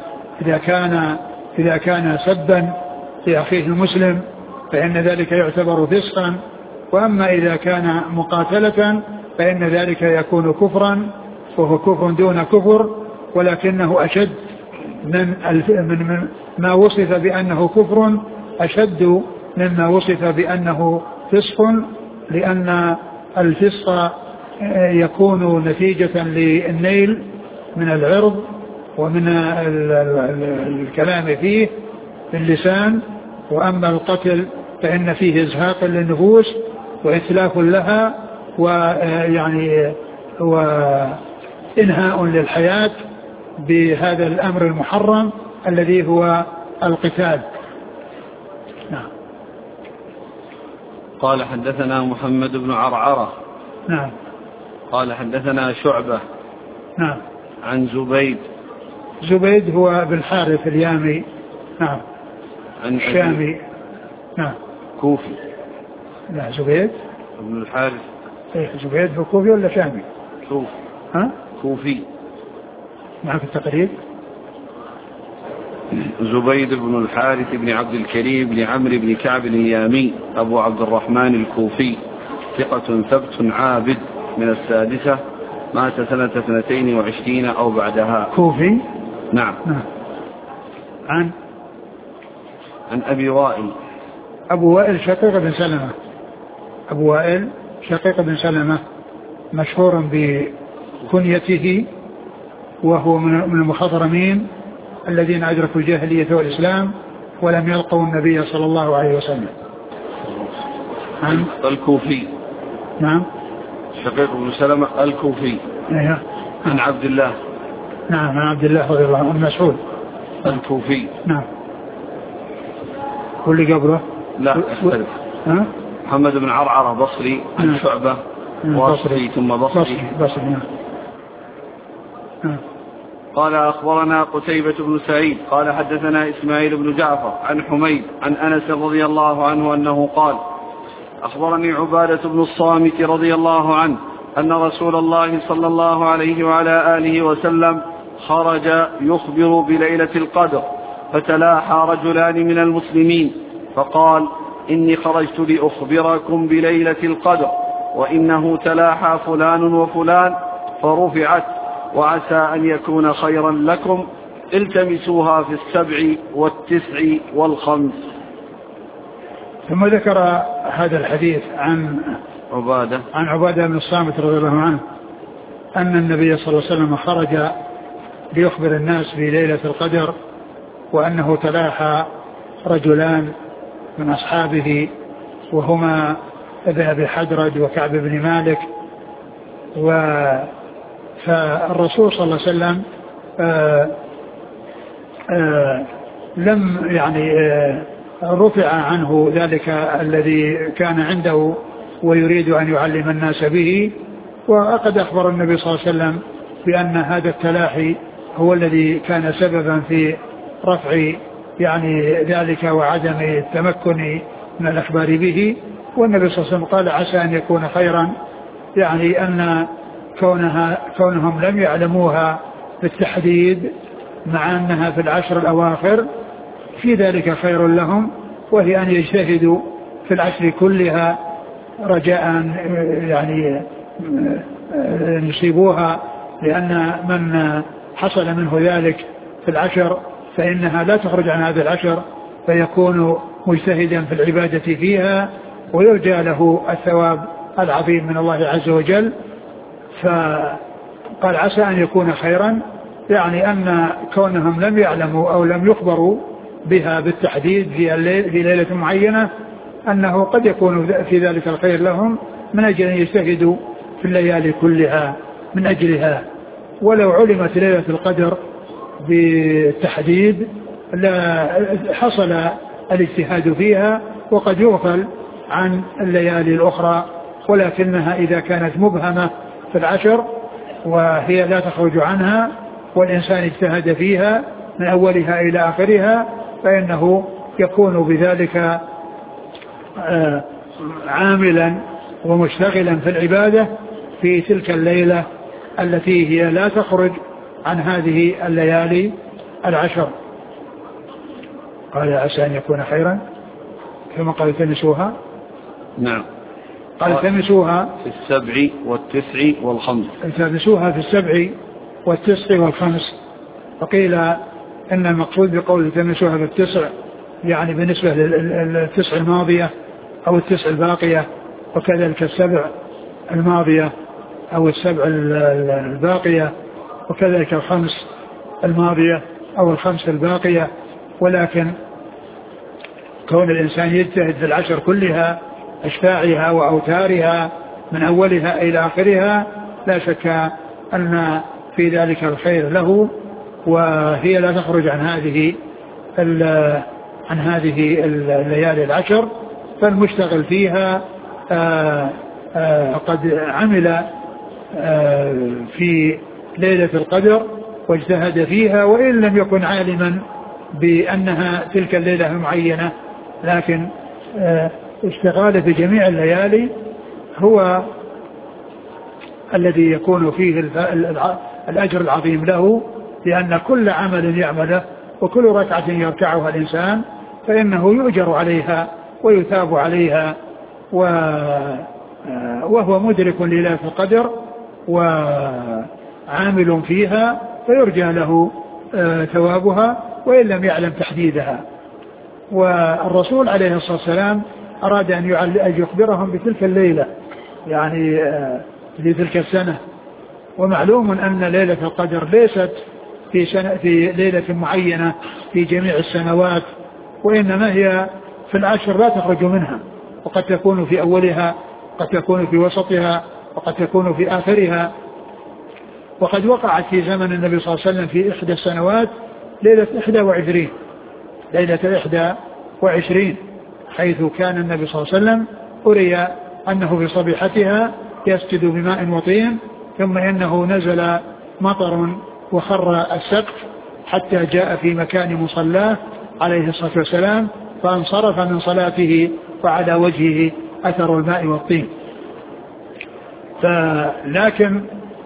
إذا كان سبا لأخيه المسلم فإن ذلك يعتبر فسقا، وأما إذا كان مقاتلة فإن ذلك يكون كفرا، وهو كفر دون كفر، ولكنه أشد من ما وصف بأنه كفر، أشد مما وصف بأنه فسق، لأن الفسق يكون نتيجة للنيل من العرض ومن الكلام فيه باللسان، وأما القتل فإن فيه إزهاق للنفوس وإتلاف لها ويعني وإنهاء للحياة بهذا الأمر المحرم الذي هو القتال. نعم. قال حدثنا محمد بن عرعرة. نعم. قال حدثنا شعبة. نعم. عن زبيد. زبيد هو بن حارث اليامي. نعم. عن الشامي. نعم. كوفي. لا زبيد بن الحارث. إيه زبيد هو كوفي ولا شامي؟ كوفي. ها؟ كوفي. معك التقريب. زبيد بن الحارث بن عبد الكريم بن عمرو بن كعب اليامي أبو عبد الرحمن الكوفي، ثقة ثبت عابد، من السادسة، مات سنة 22 أو بعدها. كوفي. نعم. عن أبي وائل. أبو وائل شقيق بن سلمة. أبو وائل شقيق بن سلمة مشهور بكنيته، وهو من المخضرمين الذين أدركوا الجاهلية والإسلام ولم يلقوا النبي صلى الله عليه وسلم. الكوفي. نعم. شقيق بن سلمة الكوفي. عن عبد الله. نعم. عن عبد الله رضي الله عنه مسعود الكوفي. نعم. واللي قبله لا يختلف. محمد بن عرعرة بصري. عن شعبة بصري ثم بصري. قال أخبرنا قتيبة بن سعيد قال حدثنا إسماعيل بن جعفر عن حميد عن أنس رضي الله عنه أنه قال أخبرني عبادة بن الصامت رضي الله عنه أن رسول الله صلى الله عليه وعلى آله وسلم خرج يخبر بليلة القدر، فتلاحى رجلان من المسلمين فقال إني خرجت لأخبركم بليلة القدر وإنه تلاحى فلان وفلان فرفعت وعسى أن يكون خيرا لكم، التمسوها في 7 و9 و5. ثم ذكر هذا الحديث عن عبادة بن الصامت رضي الله عنه أن النبي صلى الله عليه وسلم خرج ليخبر الناس بليلة القدر وأنه تلاحى رجلان من أصحابه وهما أبي حدرج وكعب بن مالك. فالرسول صلى الله عليه وسلم لم رفع عنه ذلك الذي كان عنده ويريد أن يعلم الناس به، وقد أخبر النبي صلى الله عليه وسلم بأن هذا التلاحي هو الذي كان سببا في رفع ذلك وعدم التمكن من الأخبار به. والنبي صلى الله عليه وسلم قال عسى أن يكون خيرا، أن كونهم لم يعلموها بالتحديد مع أنها في 10 الأواخر في ذلك خير لهم، وهي أن يجتهدوا في 10 كلها رجاء يصيبوها، لأن من حصل منه ذلك في 10 فإنها لا تخرج عن هذه 10 فيكون مجتهدا في العبادة فيها ويرجى له الثواب العظيم من الله عز وجل. فقال عسى أن يكون خيرا، أن كونهم لم يعلموا أو لم يخبروا بها بالتحديد في ليلة معينة أنه قد يكون في ذلك الخير لهم من أجل أن يجتهدوا في الليالي كلها من أجلها. ولو علمت ليلة القدر بالتحديد لا حصل الاجتهاد فيها وقد يغفل عن الليالي الأخرى، ولكنها إذا كانت مبهمة في 10 وهي لا تخرج عنها والإنسان اجتهد فيها من أولها إلى آخرها فإنه يكون بذلك عاملا ومشتغلا في العبادة في تلك الليلة التي هي لا تخرج عن هذه الليالي 10. قال عسى أن يكون خيرا كما قال التمسوها. نعم. قال التمسوها في 7 و9 و5. التمسوها في 7 و9 و5. فقيل إن المقصود بقول التمسوها في 9 بالنسبة لل9 الماضية أو 9 الباقية، وكذلك 7 الماضية أو 7 الباقية، وكذلك 5 الماضية أو 5 الباقية. ولكن كون الإنسان يجتهد في 10 كلها أشفاعها وأوتارها من أولها إلى آخرها لا شك أن في ذلك الخير له، وهي لا تخرج عن هذه الليالي 10 فالمشتغل فيها قد عمل في ليلة القدر واجتهد فيها وإن لم يكن عالما بأنها تلك الليلة المعينة، لكن اشتغال في جميع الليالي هو الذي يكون فيه الأجر العظيم له، لأن كل عمل يعمله وكل ركعة يركعها الإنسان فإنه يؤجر عليها ويثاب عليها، وهو مدرك لليلة القدر وعامل فيها فيرجى له ثوابها وإن لم يعلم تحديدها. والرسول عليه الصلاة والسلام أراد أن يخبرهم بتلك الليلة يعني في تلك السنة. ومعلوم أن ليلة القدر ليست في ليلة معينة في جميع السنوات، وإنما هي في العشر لا تخرج منها، وقد تكون في أولها وقد تكون في وسطها وقد تكون في آخرها. وقد وقعت في زمن النبي صلى الله عليه وسلم في إحدى السنوات ليلة 21 حيث كان النبي صلى الله عليه وسلم أري أنه في صبيحتها يسجد بماء وطين، ثم إنه نزل مطر وخر السقف حتى جاء في مكان مصلاه عليه الصلاة والسلام فانصرف من صلاته وعلى وجهه أثر الماء والطين. لكن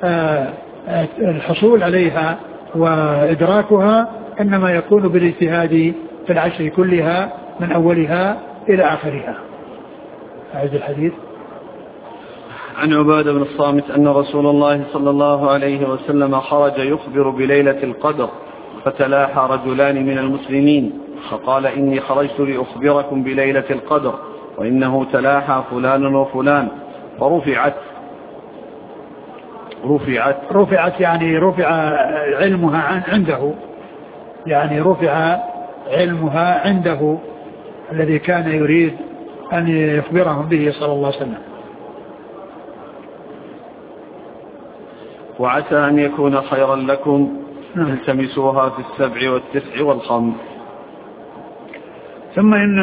الحصول عليها وإدراكها إنما يكون بالاجتهاد في العشر كلها من أولها إلى آخرها. هذا الحديث عن عبادة بن الصامت أن رسول الله صلى الله عليه وسلم خرج يخبر بليلة القدر فتلاحى رجلان من المسلمين فقال إني خرجت لأخبركم بليلة القدر وإنه تلاحى فلان وفلان، فرفعت يعني رفع علمها عنده، يعني رفع علمها عنده الذي كان يريد أن يخبرهم به صلى الله عليه وسلم. وعسى أن يكون خيرا لكم التمسوها في 7 و9 و5. ثم إن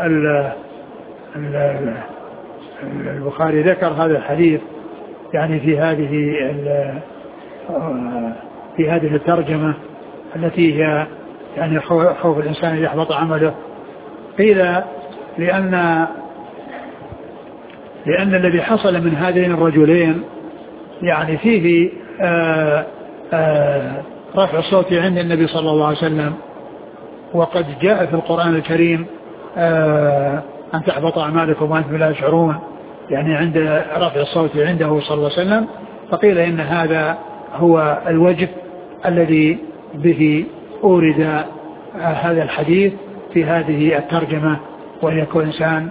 البخاري ذكر هذا الحديث يعني في هذه الترجمة التي هي يعني خوف الإنسان أن يحبط عمله. قيل لأن الذي حصل من هذين الرجلين يعني فيه رفع الصوت عند النبي صلى الله عليه وسلم، وقد جاء في القرآن الكريم أن تحبط أعمالكم وأنتم لا تشعرون، يعني عند رفع الصوت عنده صلى الله عليه وسلم. فقيل إن هذا هو الوجه الذي به أورد هذا الحديث في هذه الترجمة، وأن يكون إنسان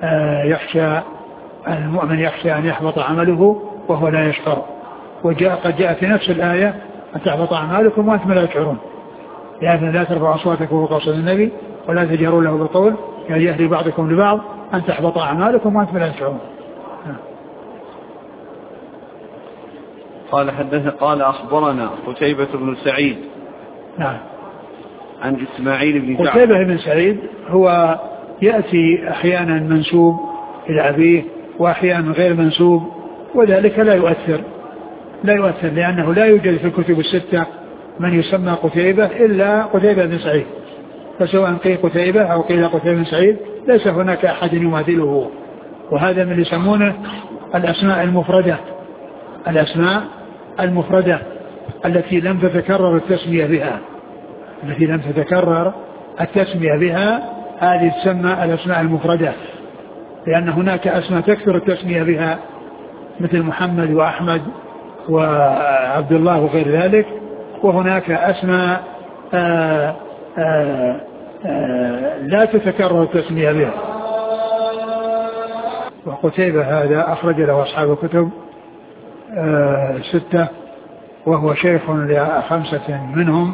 المؤمن يخشى أن يحبط عمله وهو لا يشعر. قد جاء في نفس الآية أن تحبط أعمالكم وأنتم لا تشعرون، يعني لا ترفعوا أصواتكم فوق صوت النبي ولا تجهروا له بالقول يعني يهدي بعضكم لبعض أن تحبط أعمالكم وأنتم لا تشعرون. قال أخبرنا قتيبة بن سعيد نعم عن إسماعيل بن جعفر. قتيبة بن سعيد هو يأتي أحيانا منسوب إلى أبيه وأحيانا غير منسوب، وذلك لا يؤثر لأنه لا يوجد في الكتب الستة من يسمى قتيبة إلا قتيبة بن سعيد، فسواء قيل قتيبة أو قيل قتيبة بن سعيد ليس هناك أحد يماثله. وهذا من يسمونه الأسماء المفردة التي لم تتكرر التسمية بها هذه تسمى الأسماء المفردة، لأن هناك أسماء تكثر التسمية بها مثل محمد وأحمد وعبد الله وغير ذلك، وهناك أسماء لا تتكرر التسمية بها. وقتيبة هذا أخرج له أصحاب الكتب 6 وهو شيخ ل5 منهم،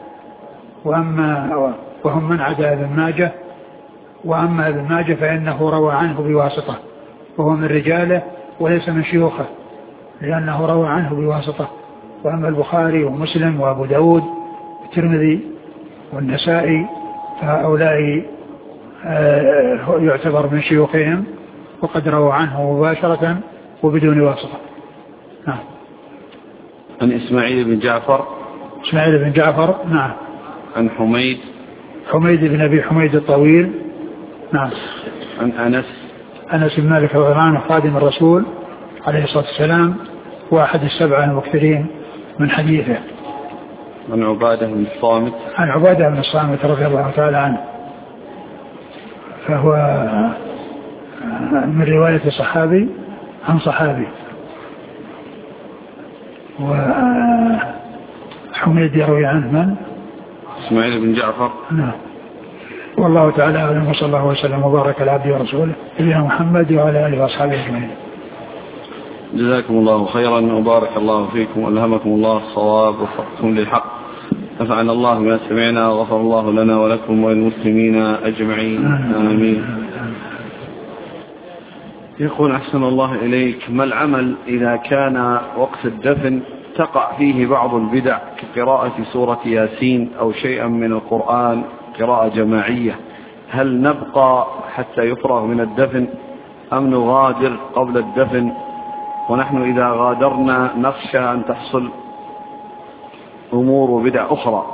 وهم من عدا ابن ماجه، وأما ابن ماجه فإنه روى عنه بواسطة وهو من رجاله وليس من شيوخه لأنه روى عنه بواسطة. وأما البخاري ومسلم وأبو داود والترمذي والنسائي فهؤلاء يعتبر من شيوخهم وقد رووا عنه مباشرة وبدون واسطة. نعم. عن إسماعيل بن جعفر. إسماعيل بن جعفر. نعم. عن حميد بن أبي حميد الطويل. نعم. عن أنس بن مالك الغران خادم الرسول عليه الصلاة والسلام واحد السبعة المكثرين من حديثه. عن عبادة بن الصامت رضي الله تعالى عنه، فهو من رواية صحابي عن صحابي. وحميد يروي عنه من؟ إسماعيل بن جعفر. نعم. والله تعالى أعلم، وصلى الله وسلم وبارك على عبده ورسوله نبينا محمد وعلى آله وأصحابه أجمعين. جزاكم الله خيرا وبارك الله فيكم وألهمكم الله الصواب ووفقكم للحق. نفعنا الله بما سمعنا وغفر الله لنا ولكم وللمسلمين أجمعين آمين. يقول أحسن الله إليك، ما العمل إذا كان وقت الدفن تقع فيه بعض البدع كقراءة سورة ياسين أو شيئا من القرآن قراءة جماعية، هل نبقى حتى يفرغ من الدفن أم نغادر قبل الدفن؟ ونحن إذا غادرنا نخشى أن تحصل أمور وبدع أخرى.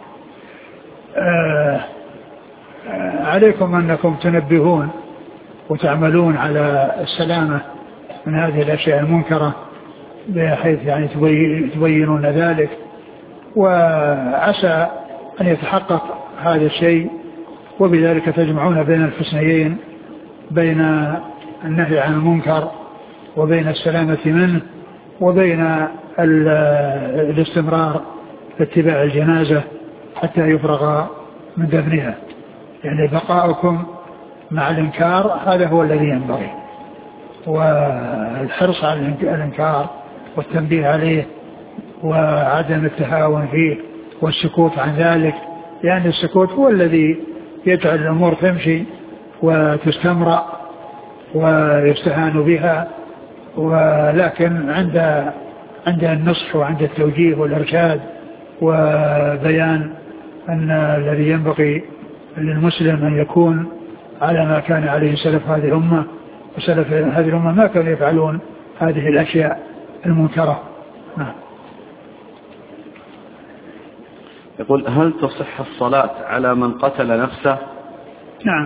عليكم أنكم تنبهون وتعملون على السلامة من هذه الأشياء المنكرة بحيث يعني تبينون ذلك، وعسى أن يتحقق هذا الشيء، وبذلك تجمعون بين الحسنيين، بين النهي عن المنكر وبين السلامة منه وبين الاستمرار في اتباع الجنازة حتى يفرغ من دفنها. يعني بقاؤكم مع الإنكار هذا هو الذي ينبغي، والحرص على الإنكار والتنبيه عليه وعدم التهاون فيه والسكوت عن ذلك، يعني السكوت هو الذي يجعل الأمور تمشي وتستمرأ ويستهان بها، ولكن عند النصح وعند التوجيه والإرشاد وبيان أن الذي ينبغي للمسلم أن يكون على ما كان عليه سلف هذه الأمة، وسلف هذه الأمة ما كانوا يفعلون هذه الأشياء المنكرة. نعم. يقول هل تصح الصلاة على من قتل نفسه؟ نعم،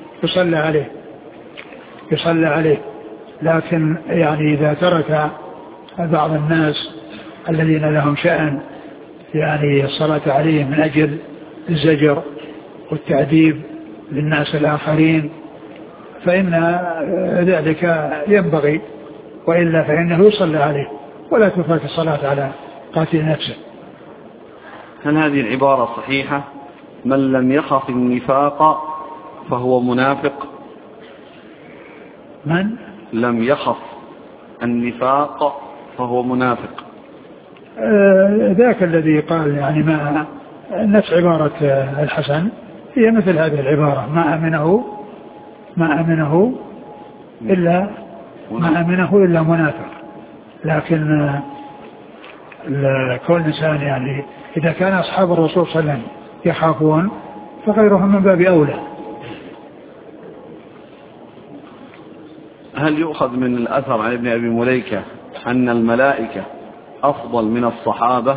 يصلى عليه، لكن يعني إذا ترك بعض الناس الذين لهم شأن يعني الصلاة عليه من أجل الزجر والتعذيب للناس الآخرين فإن ذلك ينبغي، وإلا فإنه يصلى عليه ولا تفات الصلاة على قاتل نفسه. هل هذه العبارة صحيحة؟ من لم يخف النفاق فهو منافق. من لم يخف النفاق فهو منافق. ذاك الذي قال يعني ما نفس عبارة الحسن هي مثل هذه العبارة، ما أمنه إلا منافق. لكن كل إنسان يعني إذا كان أصحاب الرسول صلى الله عليه وسلم يخافون فغيرهم من باب أولى. هل يؤخذ من الأثر عن ابن أبي مليكة أن الملائكة أفضل من الصحابة؟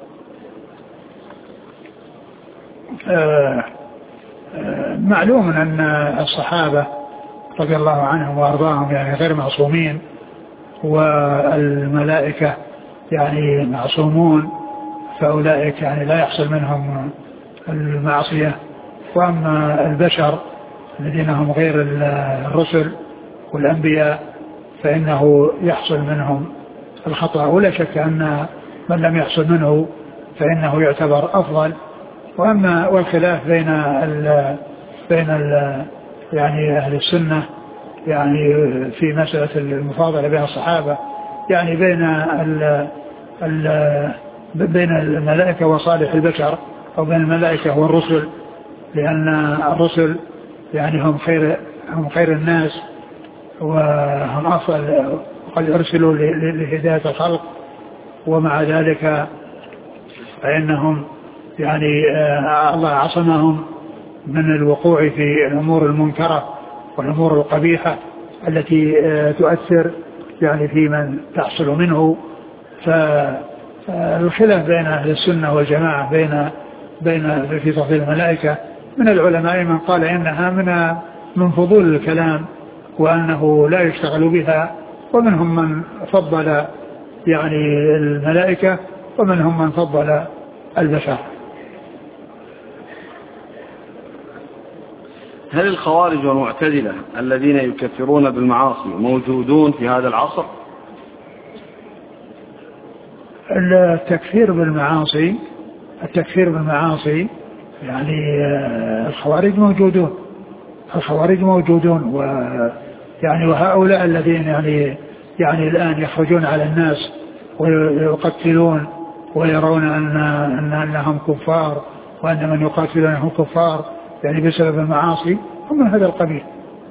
معلوم أن الصحابة رضي الله عنهم وأرضاهم يعني غير معصومين، والملائكة يعني معصومون، فأولئك يعني لا يحصل منهم المعصية. وأما البشر الذين هم غير الرسل والأنبياء فإنه يحصل منهم الخطأ، ولا شك أن من لم يحصل منه فإنه يعتبر أفضل. وأما والخلاف بين يعني أهل السنة يعني في مسألة المفاضلة بين الصحابة يعني بين الملائكة وصالح البشر، أو بين الملائكة والرسل، لأن الرسل يعني هم خير الناس وهم أفضل وقد أرسلوا لهداية الخلق، ومع ذلك فإنهم يعني الله عصمهم من الوقوع في الأمور المنكرة والأمور القبيحة التي تؤثر يعني في من تحصل منه. فالخلاف بين أهل السنة والجماعة بين في تفضيل الملائكة، من العلماء من قال إنها من فضول الكلام وأنه لا يشتغل بها، ومنهم من فضل يعني الملائكة، ومنهم من فضل البشر. هل الخوارج والمعتزلة الذين يكفرون بالمعاصي موجودون في هذا العصر؟ التكفير بالمعاصي يعني الخوارج موجودون وهؤلاء الذين يعني الآن يخرجون على الناس ويقتلون ويرون أنهم كفار، وأن من يقاتلونهم كفار يعني بسبب المعاصي، هم من هذا القبيل.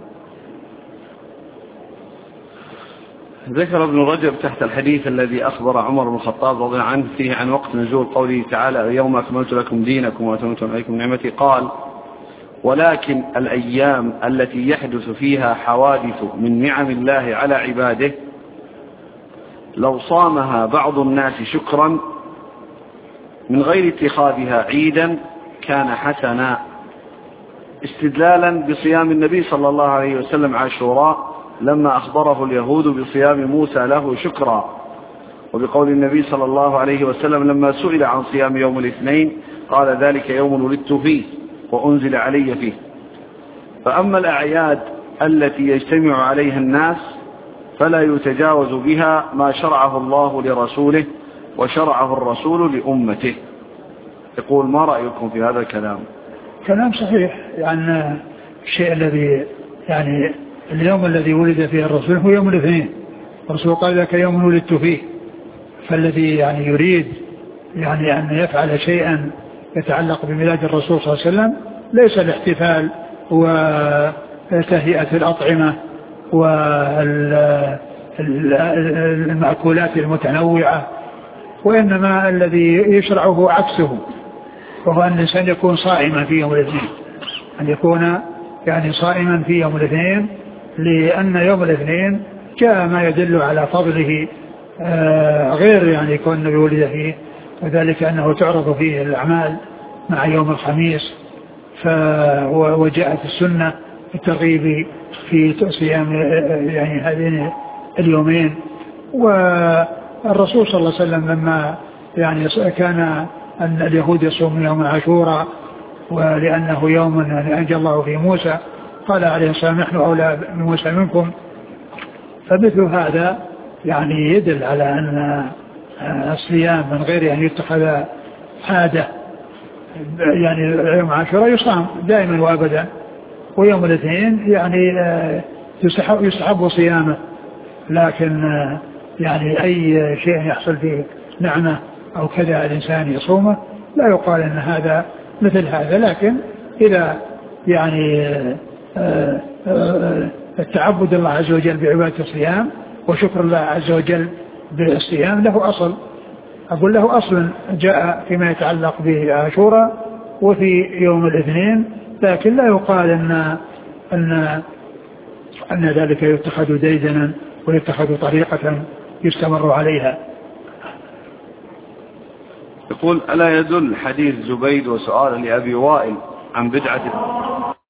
ذكر ابن رجب تحت الحديث الذي أخبر عمر بن الخطاب رضي الله عنه فيه عن وقت نزول قوله تعالى يوم أكملت لكم دينكم وأتممت عليكم نعمتي، قال ولكن الأيام التي يحدث فيها حوادث من نعم الله على عباده لو صامها بعض الناس شكرا من غير اتخاذها عيدا كان حسنا، استدلالا بصيام النبي صلى الله عليه وسلم عاشوراء لما أخبره اليهود بصيام موسى له شكرا، وبقول النبي صلى الله عليه وسلم لما سئل عن صيام يوم الاثنين قال ذلك يوم ولدت فيه وأنزل علي فيه. فأما الأعياد التي يجتمع عليها الناس فلا يتجاوز بها ما شرعه الله لرسوله وشرعه الرسول لأمته. يقول ما رأيكم في هذا الكلام؟ كلام صحيح، يعني الشيء الذي يعني اليوم الذي ولد فيه الرسول هو يوم الاثنين، الرسول قال ذاك يوم ولدت فيه، فالذي يعني يريد يعني أن يفعل شيئا يتعلق بميلاد الرسول صلى الله عليه وسلم ليس الاحتفال وتهيئة الأطعمة والمأكولات المتنوعة، وإنما الذي يشرعه عكسه، وهو أن الإنسان يكون صائما في يوم الاثنين، أن يكون يعني صائما في يوم الاثنين، لأن يوم الاثنين جاء ما يدل على فضله غير يعني يكون النبي ولد فيه، وذلك أنه تعرض فيه الأعمال مع يوم الخميس، وجاءت السنة الترغيب في صيام يعني هذين اليومين. والرسول صلى الله عليه وسلم لما يعني كان أن اليهود يصوم يوم عاشوراء ولأنه يوم أنجى الله فيه موسى، قال عليه السلام نحن أولى بموسى منكم. فمثل هذا يعني يدل على أن الصيام من غير أن يتخذ عادة، يعني يوم عاشوراء يصام دائما وأبدا، ويوم الاثنين يعني يستحب صيامه، لكن يعني أي شيء يحصل فيه نعمة أو كذا الإنسان يصومه لا يقال أن هذا مثل هذا. لكن إذا يعني التعبد الله عز وجل بعبادة الصيام وشكر الله عز وجل بالصيام له أصل، أقول له أصل جاء فيما يتعلق بعاشوراء وفي يوم الاثنين، لكن لا يقال أن ذلك يتخذ ديدنا ويتخذ طريقة يستمر عليها. يقول ألا يدل حديث زبيد وسؤال لأبي وائل عن بدعة